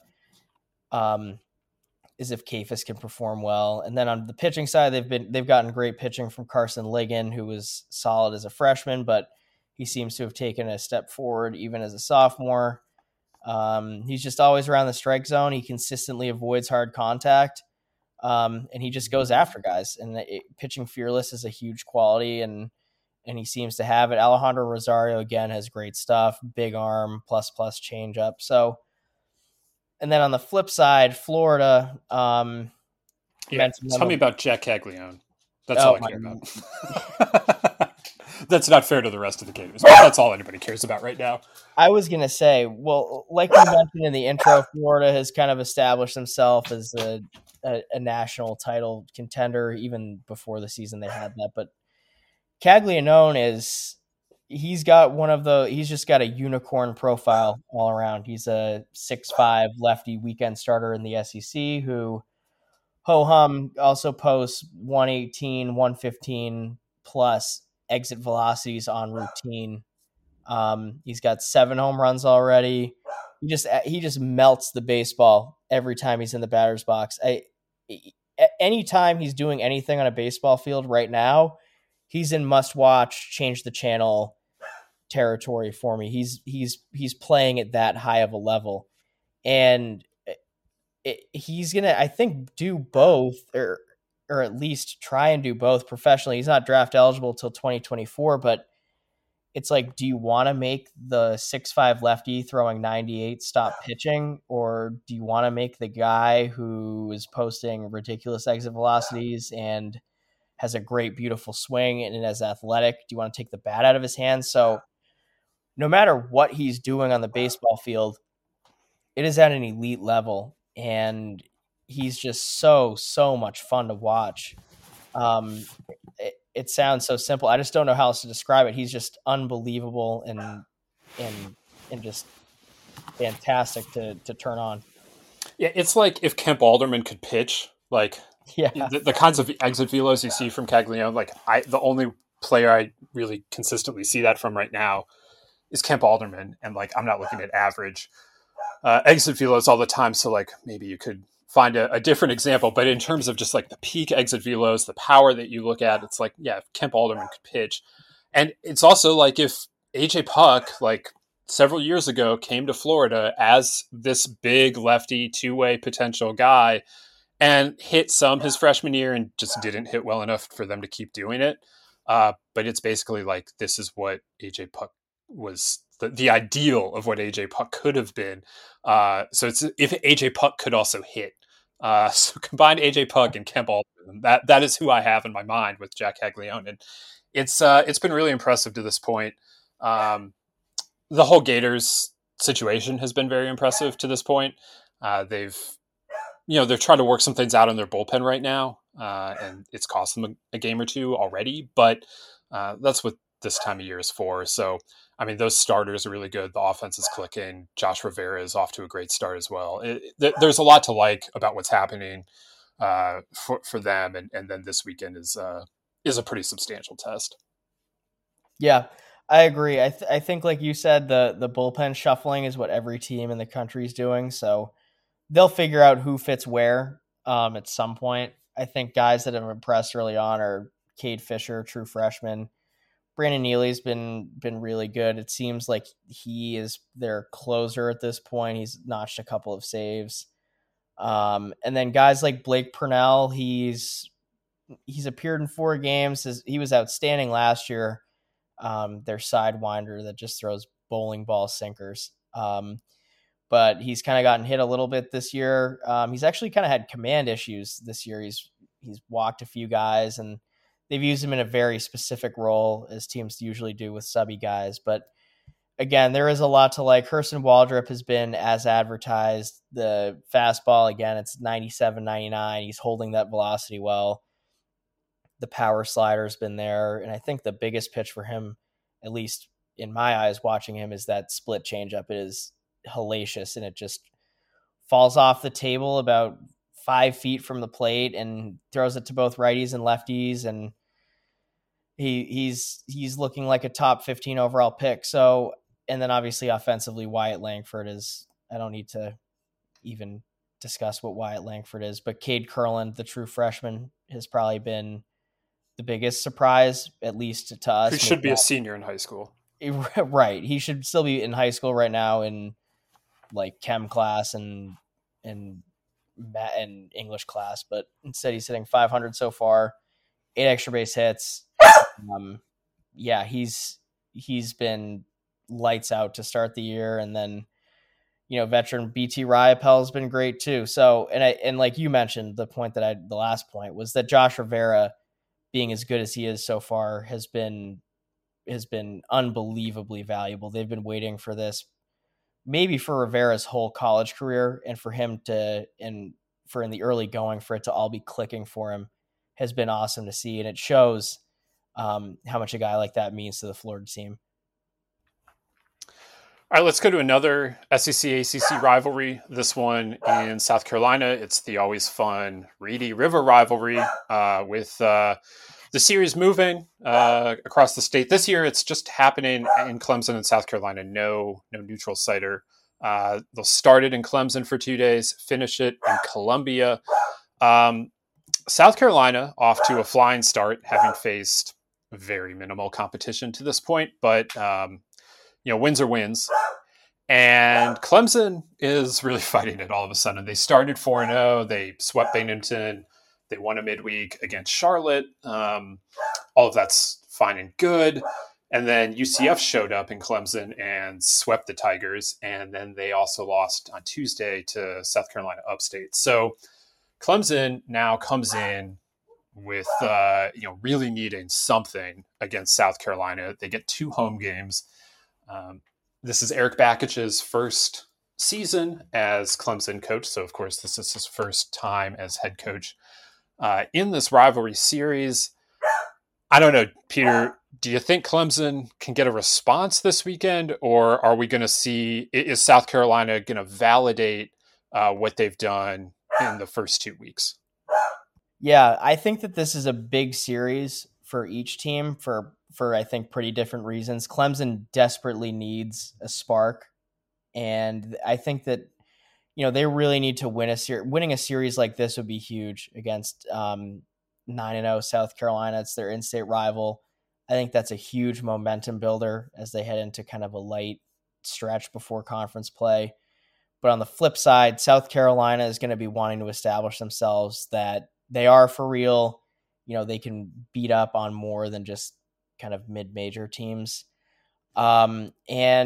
Is if Kayfus can perform well. And then on the pitching side, they've gotten great pitching from Carson Ligon, who was solid as a freshman, but he seems to have taken a step forward even as a sophomore. He's just always around the strike zone. He consistently avoids hard contact, and he just goes after guys. And pitching fearless is a huge quality, and he seems to have it. Alejandro Rosario, again, has great stuff, big arm, plus changeup. So, and then on the flip side, Florida. Tell me about Jack Caglione. That's all I care about. that's not fair to the rest of the Gators. But that's all anybody cares about right now. I was going to say, well, like you mentioned in the intro, Florida has kind of established themselves as a national title contender. Even before the season they had that. But Caglianone he's just got a unicorn profile all around. He's a 6'5" lefty weekend starter in the SEC who ho-hum also posts 118, 115 plus exit velocities on routine. He's got 7 home runs already. He just melts the baseball every time he's in the batter's box. Anytime he's doing anything on a baseball field right now, he's in must watch, change the channel territory for me. He's playing at that high of a level, and he's gonna, I think, do both, or at least try and do both professionally. He's not draft eligible till 2024, but it's like, do you want to make the 6'5" lefty throwing 98 stop pitching, or do you want to make the guy who is posting ridiculous exit velocities and has a great, beautiful swing and is athletic? Do you want to take the bat out of his hands? So no matter what he's doing on the baseball field, it is at an elite level, and he's just so much fun to watch. It sounds so simple. I just don't know how else to describe it. He's just unbelievable and just fantastic to turn on. Yeah, it's like if Kemp Alderman could pitch. Like, yeah, the kinds of exit velos you see from Caglianone. Like, the only player I really consistently see that from right now is Kemp Alderman, and like I'm not looking at average exit velos all the time. So like maybe you could find a different example, but in terms of just like the peak exit velos, the power that you look at, it's like, yeah, if Kemp Alderman could pitch. And it's also like if AJ Puck, like several years ago, came to Florida as this big lefty 2-way potential guy and hit some his freshman year and just didn't hit well enough for them to keep doing it. But it's basically like, this is what AJ Puck was, the ideal of what AJ Puck could have been. So it's if AJ Puck could also hit. So combine AJ Puck and Kemp Alderman. That is who I have in my mind with Jack Caglianone. And it's been really impressive to this point. The whole Gators situation has been very impressive to this point. They're trying to work some things out in their bullpen right now, and it's cost them a game or two already. But that's what this time of year is for. So, I mean, those starters are really good. The offense is clicking. Josh Rivera is off to a great start as well. There's a lot to like about what's happening for them, and then this weekend is a pretty substantial test. Yeah, I agree. I think, like you said, the bullpen shuffling is what every team in the country is doing. So they'll figure out who fits where at some point. I think guys that have impressed early on are Cade Fisher, true freshman. Brandon Neely's been really good. It seems like he is their closer at this point. He's notched a couple of saves. And then guys like Blake Purnell, he's appeared in 4 games. He was outstanding last year. Their sidewinder that just throws bowling ball sinkers. But he's kind of gotten hit a little bit this year. He's actually kind of had command issues this year. He's walked a few guys, and they've used him in a very specific role, as teams usually do with subby guys. But again, there is a lot to like. Hurston Waldrop has been as advertised. The fastball, again, it's 97, 99. He's holding that velocity well. The power slider's been there. And I think the biggest pitch for him, at least in my eyes watching him, is that split changeup. It is hellacious, and it just falls off the table about 5 feet from the plate and throws it to both righties and lefties. And he's looking like a top 15 overall pick. So, and then obviously offensively, Wyatt Langford is, I don't need to even discuss what Wyatt Langford is, but Cade Kurland, the true freshman, has probably been the biggest surprise, at least to us. Who should be a senior in high school. Right. He should still be in high school right now in like chem class and English class, but instead he's hitting 500 so far, 8 extra base hits. Yeah, he's been lights out to start the year. And then, veteran BT Riopel has been great too. So, and like you mentioned, the last point was that Josh Rivera being as good as he is so far has been unbelievably valuable. They've been waiting for this, maybe for Rivera's whole college career, and for him to, and for in the early going, for it to all be clicking for him has been awesome to see. And it shows how much a guy like that means to the Florida team. All right, let's go to another SEC-ACC rivalry. This one in South Carolina. It's the always fun Reedy River rivalry with the series moving across the state. This year, it's just happening in Clemson and South Carolina. No neutral siter. They'll start it in Clemson for 2 days, finish it in Columbia. South Carolina off to a flying start, having faced very minimal competition to this point, but wins are wins. And Clemson is really fighting it all of a sudden. They started 4-0. They swept Binghamton. They won a midweek against Charlotte. All of that's fine and good. And then UCF showed up in Clemson and swept the Tigers. And then they also lost on Tuesday to South Carolina Upstate. So Clemson now comes in with really needing something against South Carolina. They get 2 home games. This is Eric Bakwicz's first season as Clemson coach. So, of course, this is his first time as head coach in this rivalry series. I don't know, Peter, do you think Clemson can get a response this weekend, or are we going to see, is South Carolina going to validate what they've done in the first 2 weeks? Yeah, I think that this is a big series for each team for I think pretty different reasons. Clemson desperately needs a spark, and I think that they really need to win a series. Winning a series like this would be huge against 9-0 South Carolina. It's their in-state rival. I think that's a huge momentum builder as they head into kind of a light stretch before conference play. But on the flip side, South Carolina is going to be wanting to establish themselves that they are for real. They can beat up on more than just kind of mid-major teams. And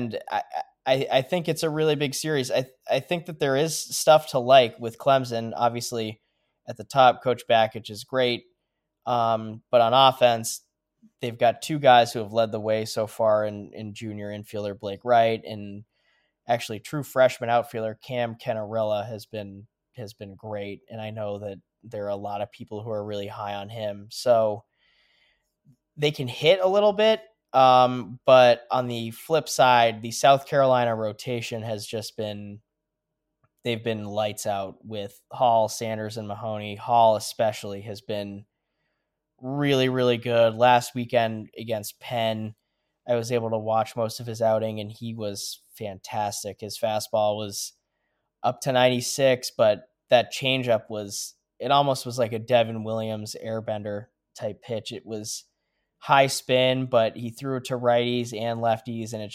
I think it's a really big series. I think that there is stuff to like with Clemson. Obviously, at the top, Coach Bakich is great. But on offense, they've got 2 guys who have led the way so far in junior infielder Blake Wright, and actually true freshman outfielder Cam Kenarella has been great. And I know that there are a lot of people who are really high on him. So they can hit a little bit. But on the flip side, the South Carolina rotation has just been, they've been lights out with Hall, Sanders, and Mahoney. Hall especially has been really, really good. Last weekend against Penn, I was able to watch most of his outing, and he was fantastic. His fastball was up to 96, but that changeup it almost was like a Devin Williams airbender type pitch. It was high spin, but he threw it to righties and lefties, and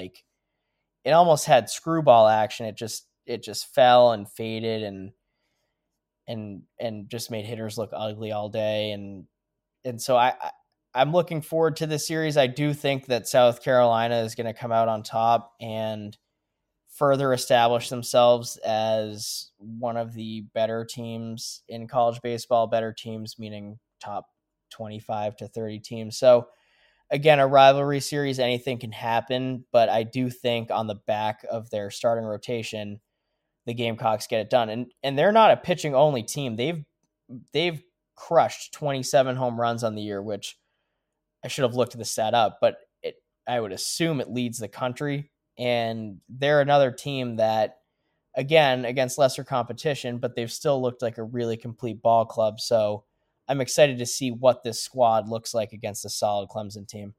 it almost had screwball action. It just fell and faded and just made hitters look ugly all day. And so I'm looking forward to this series. I do think that South Carolina is going to come out on top and further establish themselves as one of the better teams in college baseball. Better teams meaning top 25 to 30 teams. So again, a rivalry series, anything can happen, but I do think on the back of their starting rotation, the Gamecocks get it done. And they're not a pitching only team. They've crushed 27 home runs on the year, which I should have looked the stat up, but I would assume it leads the country. And they're another team that, again, against lesser competition, but they've still looked like a really complete ball club. So I'm excited to see what this squad looks like against a solid Clemson team.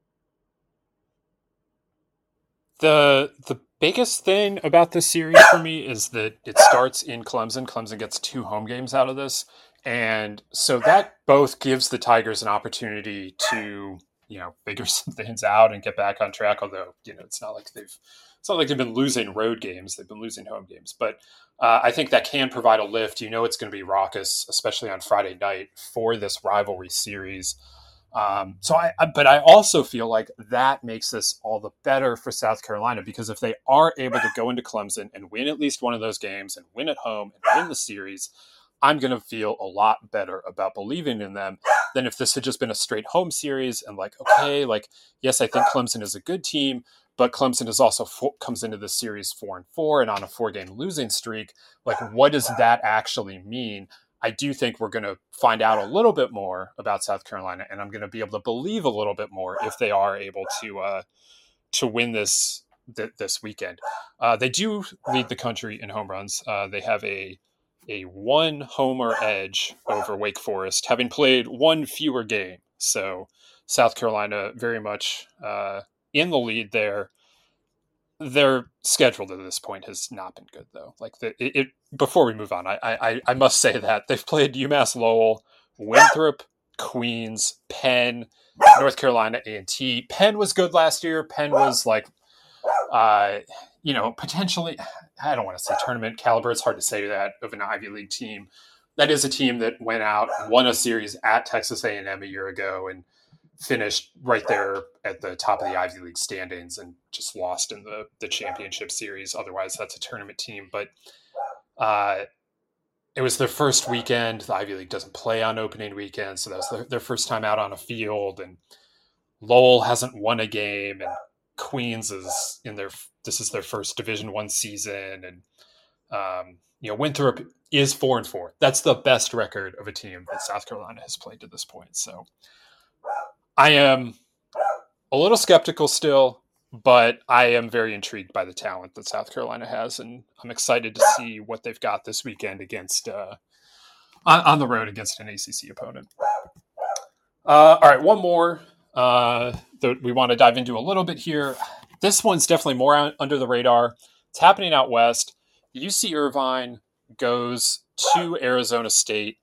The biggest thing about this series for me is that it starts in Clemson. Clemson gets 2 home games out of this. And so that both gives the Tigers an opportunity to, figure some things out and get back on track. Although, it's not like they've been losing road games. They've been losing home games. But I think that can provide a lift. It's going to be raucous, especially on Friday night for this rivalry series. But I also feel like that makes this all the better for South Carolina, because if they are able to go into Clemson and win at least one of those games and win at home and win the series, I'm going to feel a lot better about believing in them than if this had just been a straight home series and like, okay, like, yes, I think Clemson is a good team, but Clemson is also comes into this series 4-4 and on a 4-game losing streak. Like, what does that actually mean? I do think we're going to find out a little bit more about South Carolina, and I'm going to be able to believe a little bit more if they are able to win this weekend. They do lead the country in home runs. They have a one homer edge over Wake Forest, having played one fewer game. So South Carolina very much in the lead there. Their schedule to this point has not been good, though. Like before we move on, I must say that they've played UMass Lowell, Winthrop, Queens, Penn, North Carolina A&T. Penn was good last year. Penn was like, potentially, I don't want to say tournament caliber. It's hard to say that of an Ivy League team. That is a team that went out, won a series at Texas A&M a year ago, and finished right there at the top of the Ivy League standings and just lost in the championship series. Otherwise, that's a tournament team. But it was their first weekend. The Ivy League doesn't play on opening weekend, so that was their first time out on a field. And Lowell hasn't won a game, and Queens is this is their first Division I season, and Winthrop is 4-4. That's the best record of a team that South Carolina has played to this point. So I am a little skeptical still, but I am very intrigued by the talent that South Carolina has, and I'm excited to see what they've got this weekend against on the road against an ACC opponent. All right, one more that we want to dive into a little bit here. This one's definitely more under the radar. It's happening out west. UC Irvine goes to Arizona State.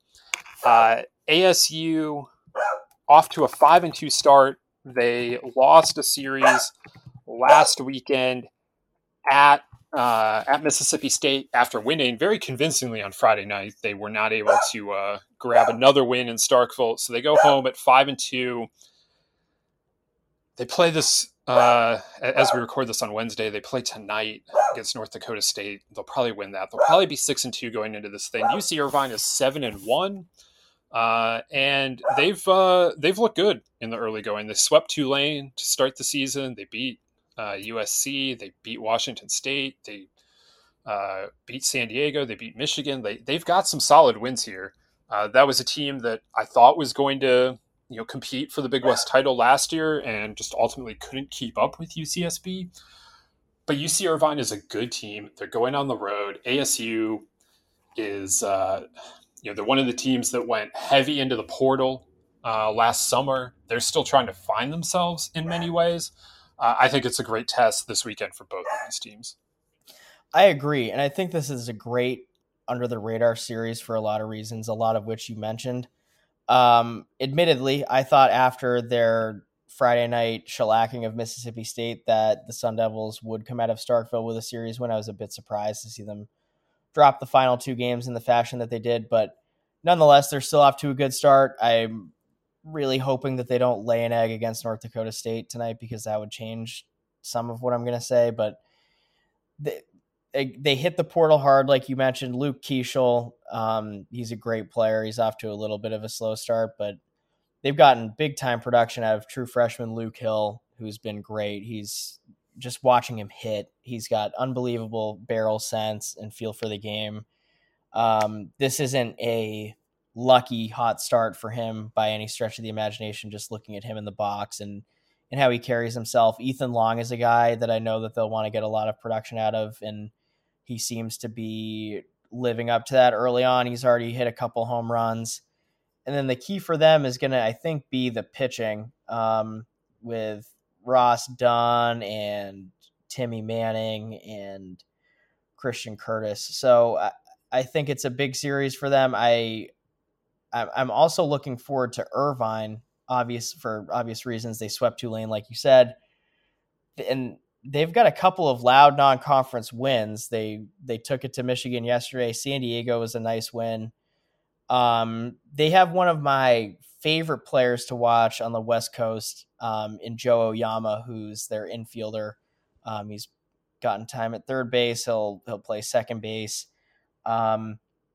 ASU off to a 5-2 start. They lost a series last weekend at Mississippi State after winning very convincingly on Friday night. They were not able to grab another win in Starkville, so they go home at 5-2. They play this as we record this on Wednesday. They play tonight against North Dakota State. They'll probably win that. They'll probably be 6-2 going into this thing. UC Irvine is 7-1. And they've looked good in the early going. They swept Tulane to start the season. They beat USC. They beat Washington State. They beat San Diego. They beat Michigan. They've got some solid wins here. That was a team that I thought was going to compete for the Big West title last year and just ultimately couldn't keep up with UCSB. But UC Irvine is a good team. They're going on the road. ASU is they're one of the teams that went heavy into the portal last summer. They're still trying to find themselves in many ways. I think it's a great test this weekend for both of these teams. I agree. And I think this is a great under the radar series for a lot of reasons, a lot of which you mentioned. Admittedly, I thought after their Friday night shellacking of Mississippi State that the Sun Devils would come out of Starkville with a series win. I was a bit surprised to see them drop the final two games in the fashion that they did, but nonetheless, they're still off to a good start. I'm really hoping that they don't lay an egg against North Dakota State tonight, because that would change some of what I'm going to say, but they hit the portal hard, like you mentioned. Luke Keeschel, he's a great player. He's off to a little bit of a slow start, but they've gotten big-time production out of true freshman Luke Hill, who's been great. He's just watching him hit. He's got unbelievable barrel sense and feel for the game. This isn't a lucky hot start for him by any stretch of the imagination, just looking at him in the box and how he carries himself. Ethan Long is a guy that I know that they'll want to get a lot of production out of, and he seems to be living up to that early on. He's already hit a couple home runs. And then the key for them is going to, I think, be the pitching with Ross Dunn and Timmy Manning and Christian Curtis. So I think it's a big series for them. I'm also looking forward to Irvine, for obvious reasons. They swept Tulane, like you said, and they've got a couple of loud non-conference wins. They took it to Michigan yesterday. San Diego was a nice win. They have one of my favorite players to watch on the West Coast in Joe Oyama, who's their infielder. He's gotten time at third base. He'll play second base.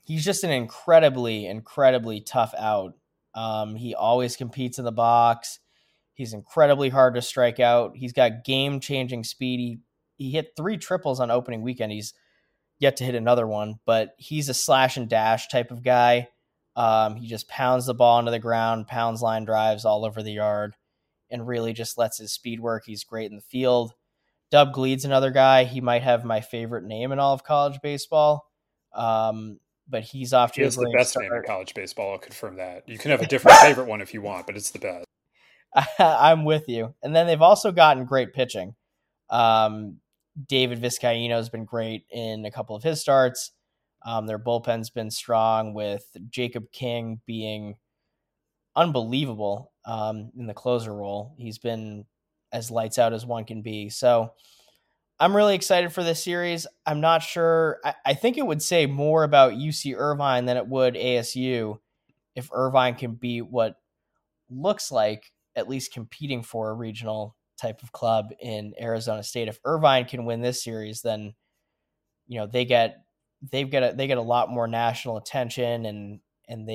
he's just an incredibly tough out. He always competes in the box. He's incredibly hard to strike out. He's got game-changing speed. He hit 3 triples on opening weekend. He's yet to hit another one, but he's a slash and dash type of guy. He just pounds the ball into the ground, pounds line drives all over the yard, and really just lets his speed work. He's great in the field. Dub Gleed's another guy. He might have my favorite name in all of college baseball. But he's off to He is the best start. name in college baseball. I'll confirm that. You can have a different favorite one if you want, but it's the best. I'm with you. And then they've also gotten great pitching. David Vizcaino has been great in a couple of his starts. Their bullpen's been strong, with Jacob King being unbelievable in the closer role. He's been as lights out as one can be. So I'm really excited for this series. I'm not sure. I think it would say more about UC Irvine than it would ASU if Irvine can beat what looks like at least competing for a regional type of club in Arizona State. If Irvine can win this series, then they get a lot more national attention, and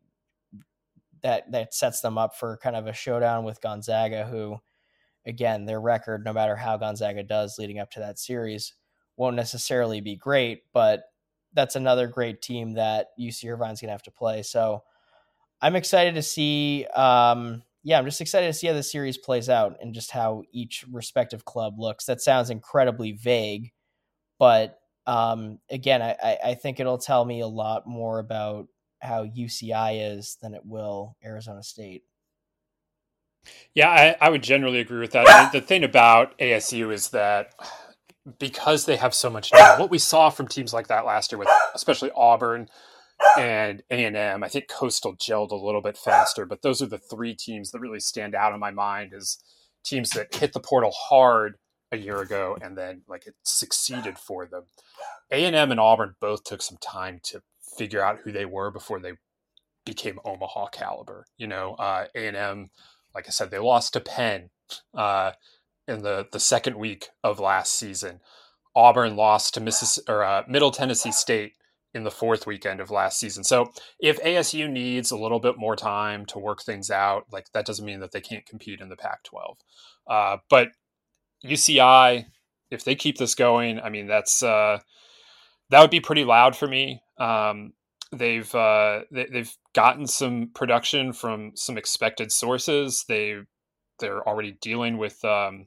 that sets them up for kind of a showdown with Gonzaga, who, again, their record, no matter how Gonzaga does leading up to that series, won't necessarily be great, but that's another great team that UC Irvine's going to have to play. So I'm excited to see, I'm just excited to see how the series plays out and just how each respective club looks. That sounds incredibly vague, but again, I think it'll tell me a lot more about how UCI is than it will Arizona State. Yeah, I would generally agree with that. I mean, the thing about ASU is that because they have so much now, what we saw from teams like that last year, with especially Auburn and A&M, I think Coastal gelled a little bit faster, but those are the 3 teams that really stand out in my mind as teams that hit the portal hard a year ago and then it succeeded for them. A&M and Auburn both took some time to figure out who they were before they became Omaha caliber. A&M, like I said, they lost to Penn in the second week of last season. Auburn lost to Middle Tennessee State in the 4th weekend of last season. So if ASU needs a little bit more time to work things out, that doesn't mean that they can't compete in the Pac-12. But UCI, if they keep this going, I mean, that would be pretty loud for me. They've gotten some production from some expected sources. They're already dealing with some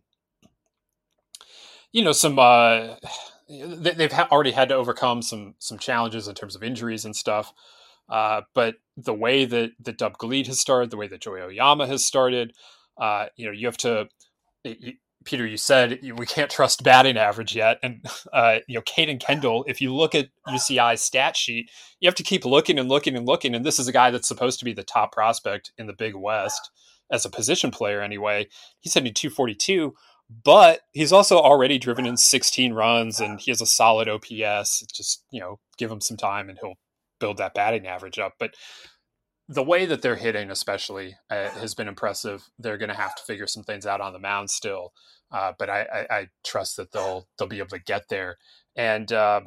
they've already had to overcome some challenges in terms of injuries and stuff. But the way that Dub Gleed has started, the way that Joy Oyama has started, you have to. Peter, you said we can't trust batting average yet. And, Caden Kendall, if you look at UCI's stat sheet, you have to keep looking and looking and looking. And this is a guy that's supposed to be the top prospect in the Big West as a position player anyway. He's hitting 242, but he's also already driven in 16 runs and he has a solid OPS. Just, give him some time and he'll build that batting average up. But the way that they're hitting especially has been impressive. They're going to have to figure some things out on the mound still. But I trust that they'll be able to get there. And,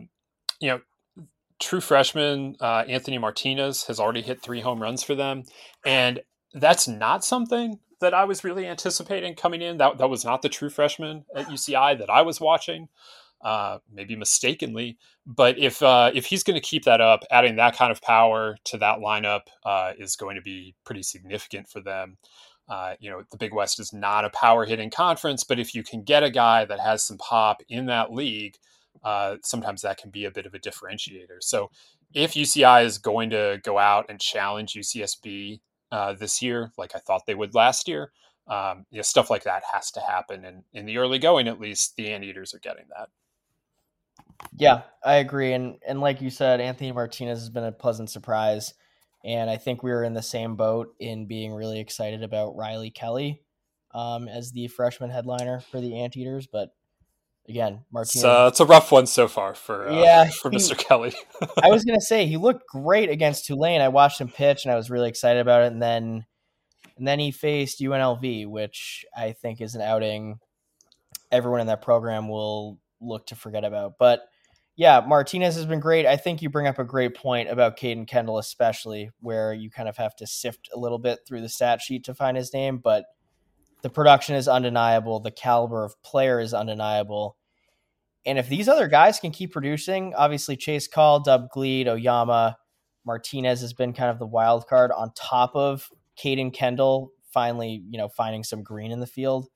true freshman Anthony Martinez has already hit 3 home runs for them. And that's not something that I was really anticipating coming in. That was not the true freshman at UCI that I was watching, maybe mistakenly. But if he's going to keep that up, adding that kind of power to that lineup is going to be pretty significant for them. The Big West is not a power hitting conference, but if you can get a guy that has some pop in that league, sometimes that can be a bit of a differentiator. So if UCI is going to go out and challenge UCSB this year, like I thought they would last year, stuff like that has to happen. And in the early going, at least, the Anteaters are getting that. Yeah, I agree. And like you said, Anthony Martinez has been a pleasant surprise. And I think we were in the same boat in being really excited about Riley Kelly as the freshman headliner for the Anteaters. But again, Martinez. It's a rough one so far for Mr. Kelly. I was going to say, he looked great against Tulane. I watched him pitch and I was really excited about it. And then he faced UNLV, which I think is an outing everyone in that program will look to forget about. But Yeah, Martinez has been great. I think you bring up a great point about Caden Kendall, especially where you kind of have to sift a little bit through the stat sheet to find his name, but the production is undeniable. The caliber of player is undeniable. And if these other guys can keep producing, obviously Chase Call, Dub Gleed, Oyama, Martinez has been kind of the wild card on top of Caden Kendall finally, finding some green in the field.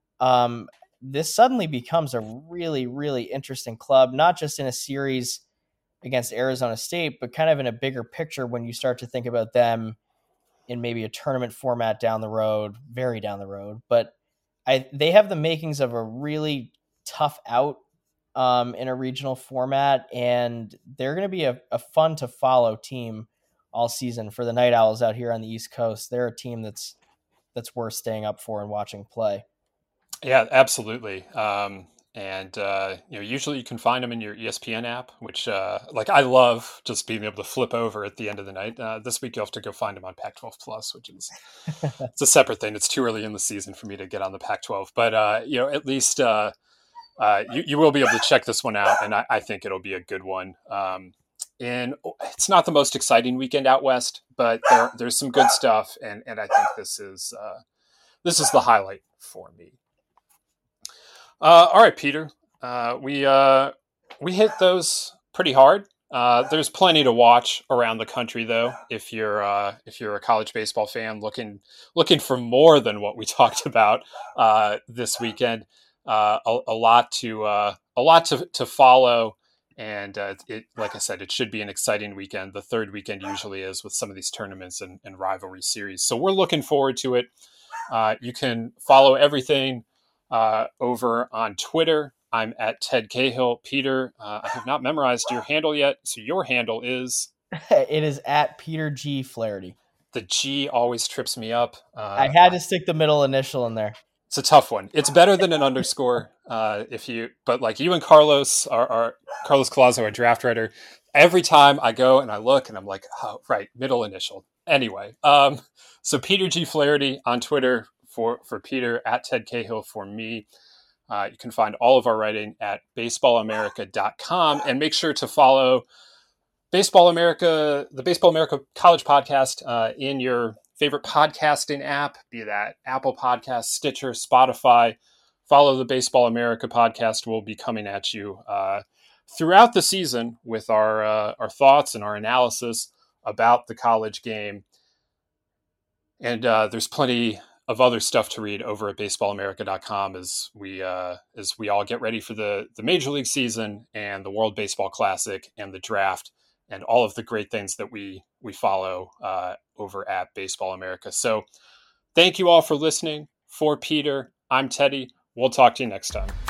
This suddenly becomes a really, really interesting club, not just in a series against Arizona State, but kind of in a bigger picture when you start to think about them in maybe a tournament format down the road, very down the road. But they have the makings of a really tough out in a regional format, and they're going to be a fun to follow team all season for the Night Owls out here on the East Coast. They're a team that's worth staying up for and watching play. Yeah, absolutely. Usually you can find them in your ESPN app, which I love just being able to flip over at the end of the night. This week you'll have to go find them on Pac-12 Plus, which is it's a separate thing. It's too early in the season for me to get on the Pac-12, but at least you will be able to check this one out, and I think it'll be a good one. And it's not the most exciting weekend out west, but there's some good stuff, and I think this is the highlight for me. All right, Peter. We hit those pretty hard. There's plenty to watch around the country, though. If you're a college baseball fan looking for more than what we talked about this weekend, a lot to follow. And like I said, it should be an exciting weekend. The third weekend usually is with some of these tournaments and rivalry series. So we're looking forward to it. You can follow everything over on Twitter. I'm at Ted Cahill. Peter, I have not memorized your handle yet. So your handle is? It is at Peter G. Flaherty. The G always trips me up. I had to stick the middle initial in there. It's a tough one. It's better than an underscore. But like you and Carlos Carlos Collazo, our draft writer, every time I go and I look and I'm like, oh, right, middle initial. Anyway, so Peter G. Flaherty on Twitter for Peter, at Ted Cahill for me. You can find all of our writing at baseballamerica.com, and make sure to follow Baseball America, the Baseball America College Podcast in your favorite podcasting app, be that Apple Podcasts, Stitcher, Spotify. Follow the Baseball America Podcast. We'll be coming at you throughout the season with our thoughts and our analysis about the college game. And there's plenty of other stuff to read over at baseballamerica.com as we all get ready for the Major League season and the World Baseball Classic and the draft and all of the great things that we follow over at Baseball America. So thank you all for listening. For Peter, I'm Teddy. We'll talk to you next time.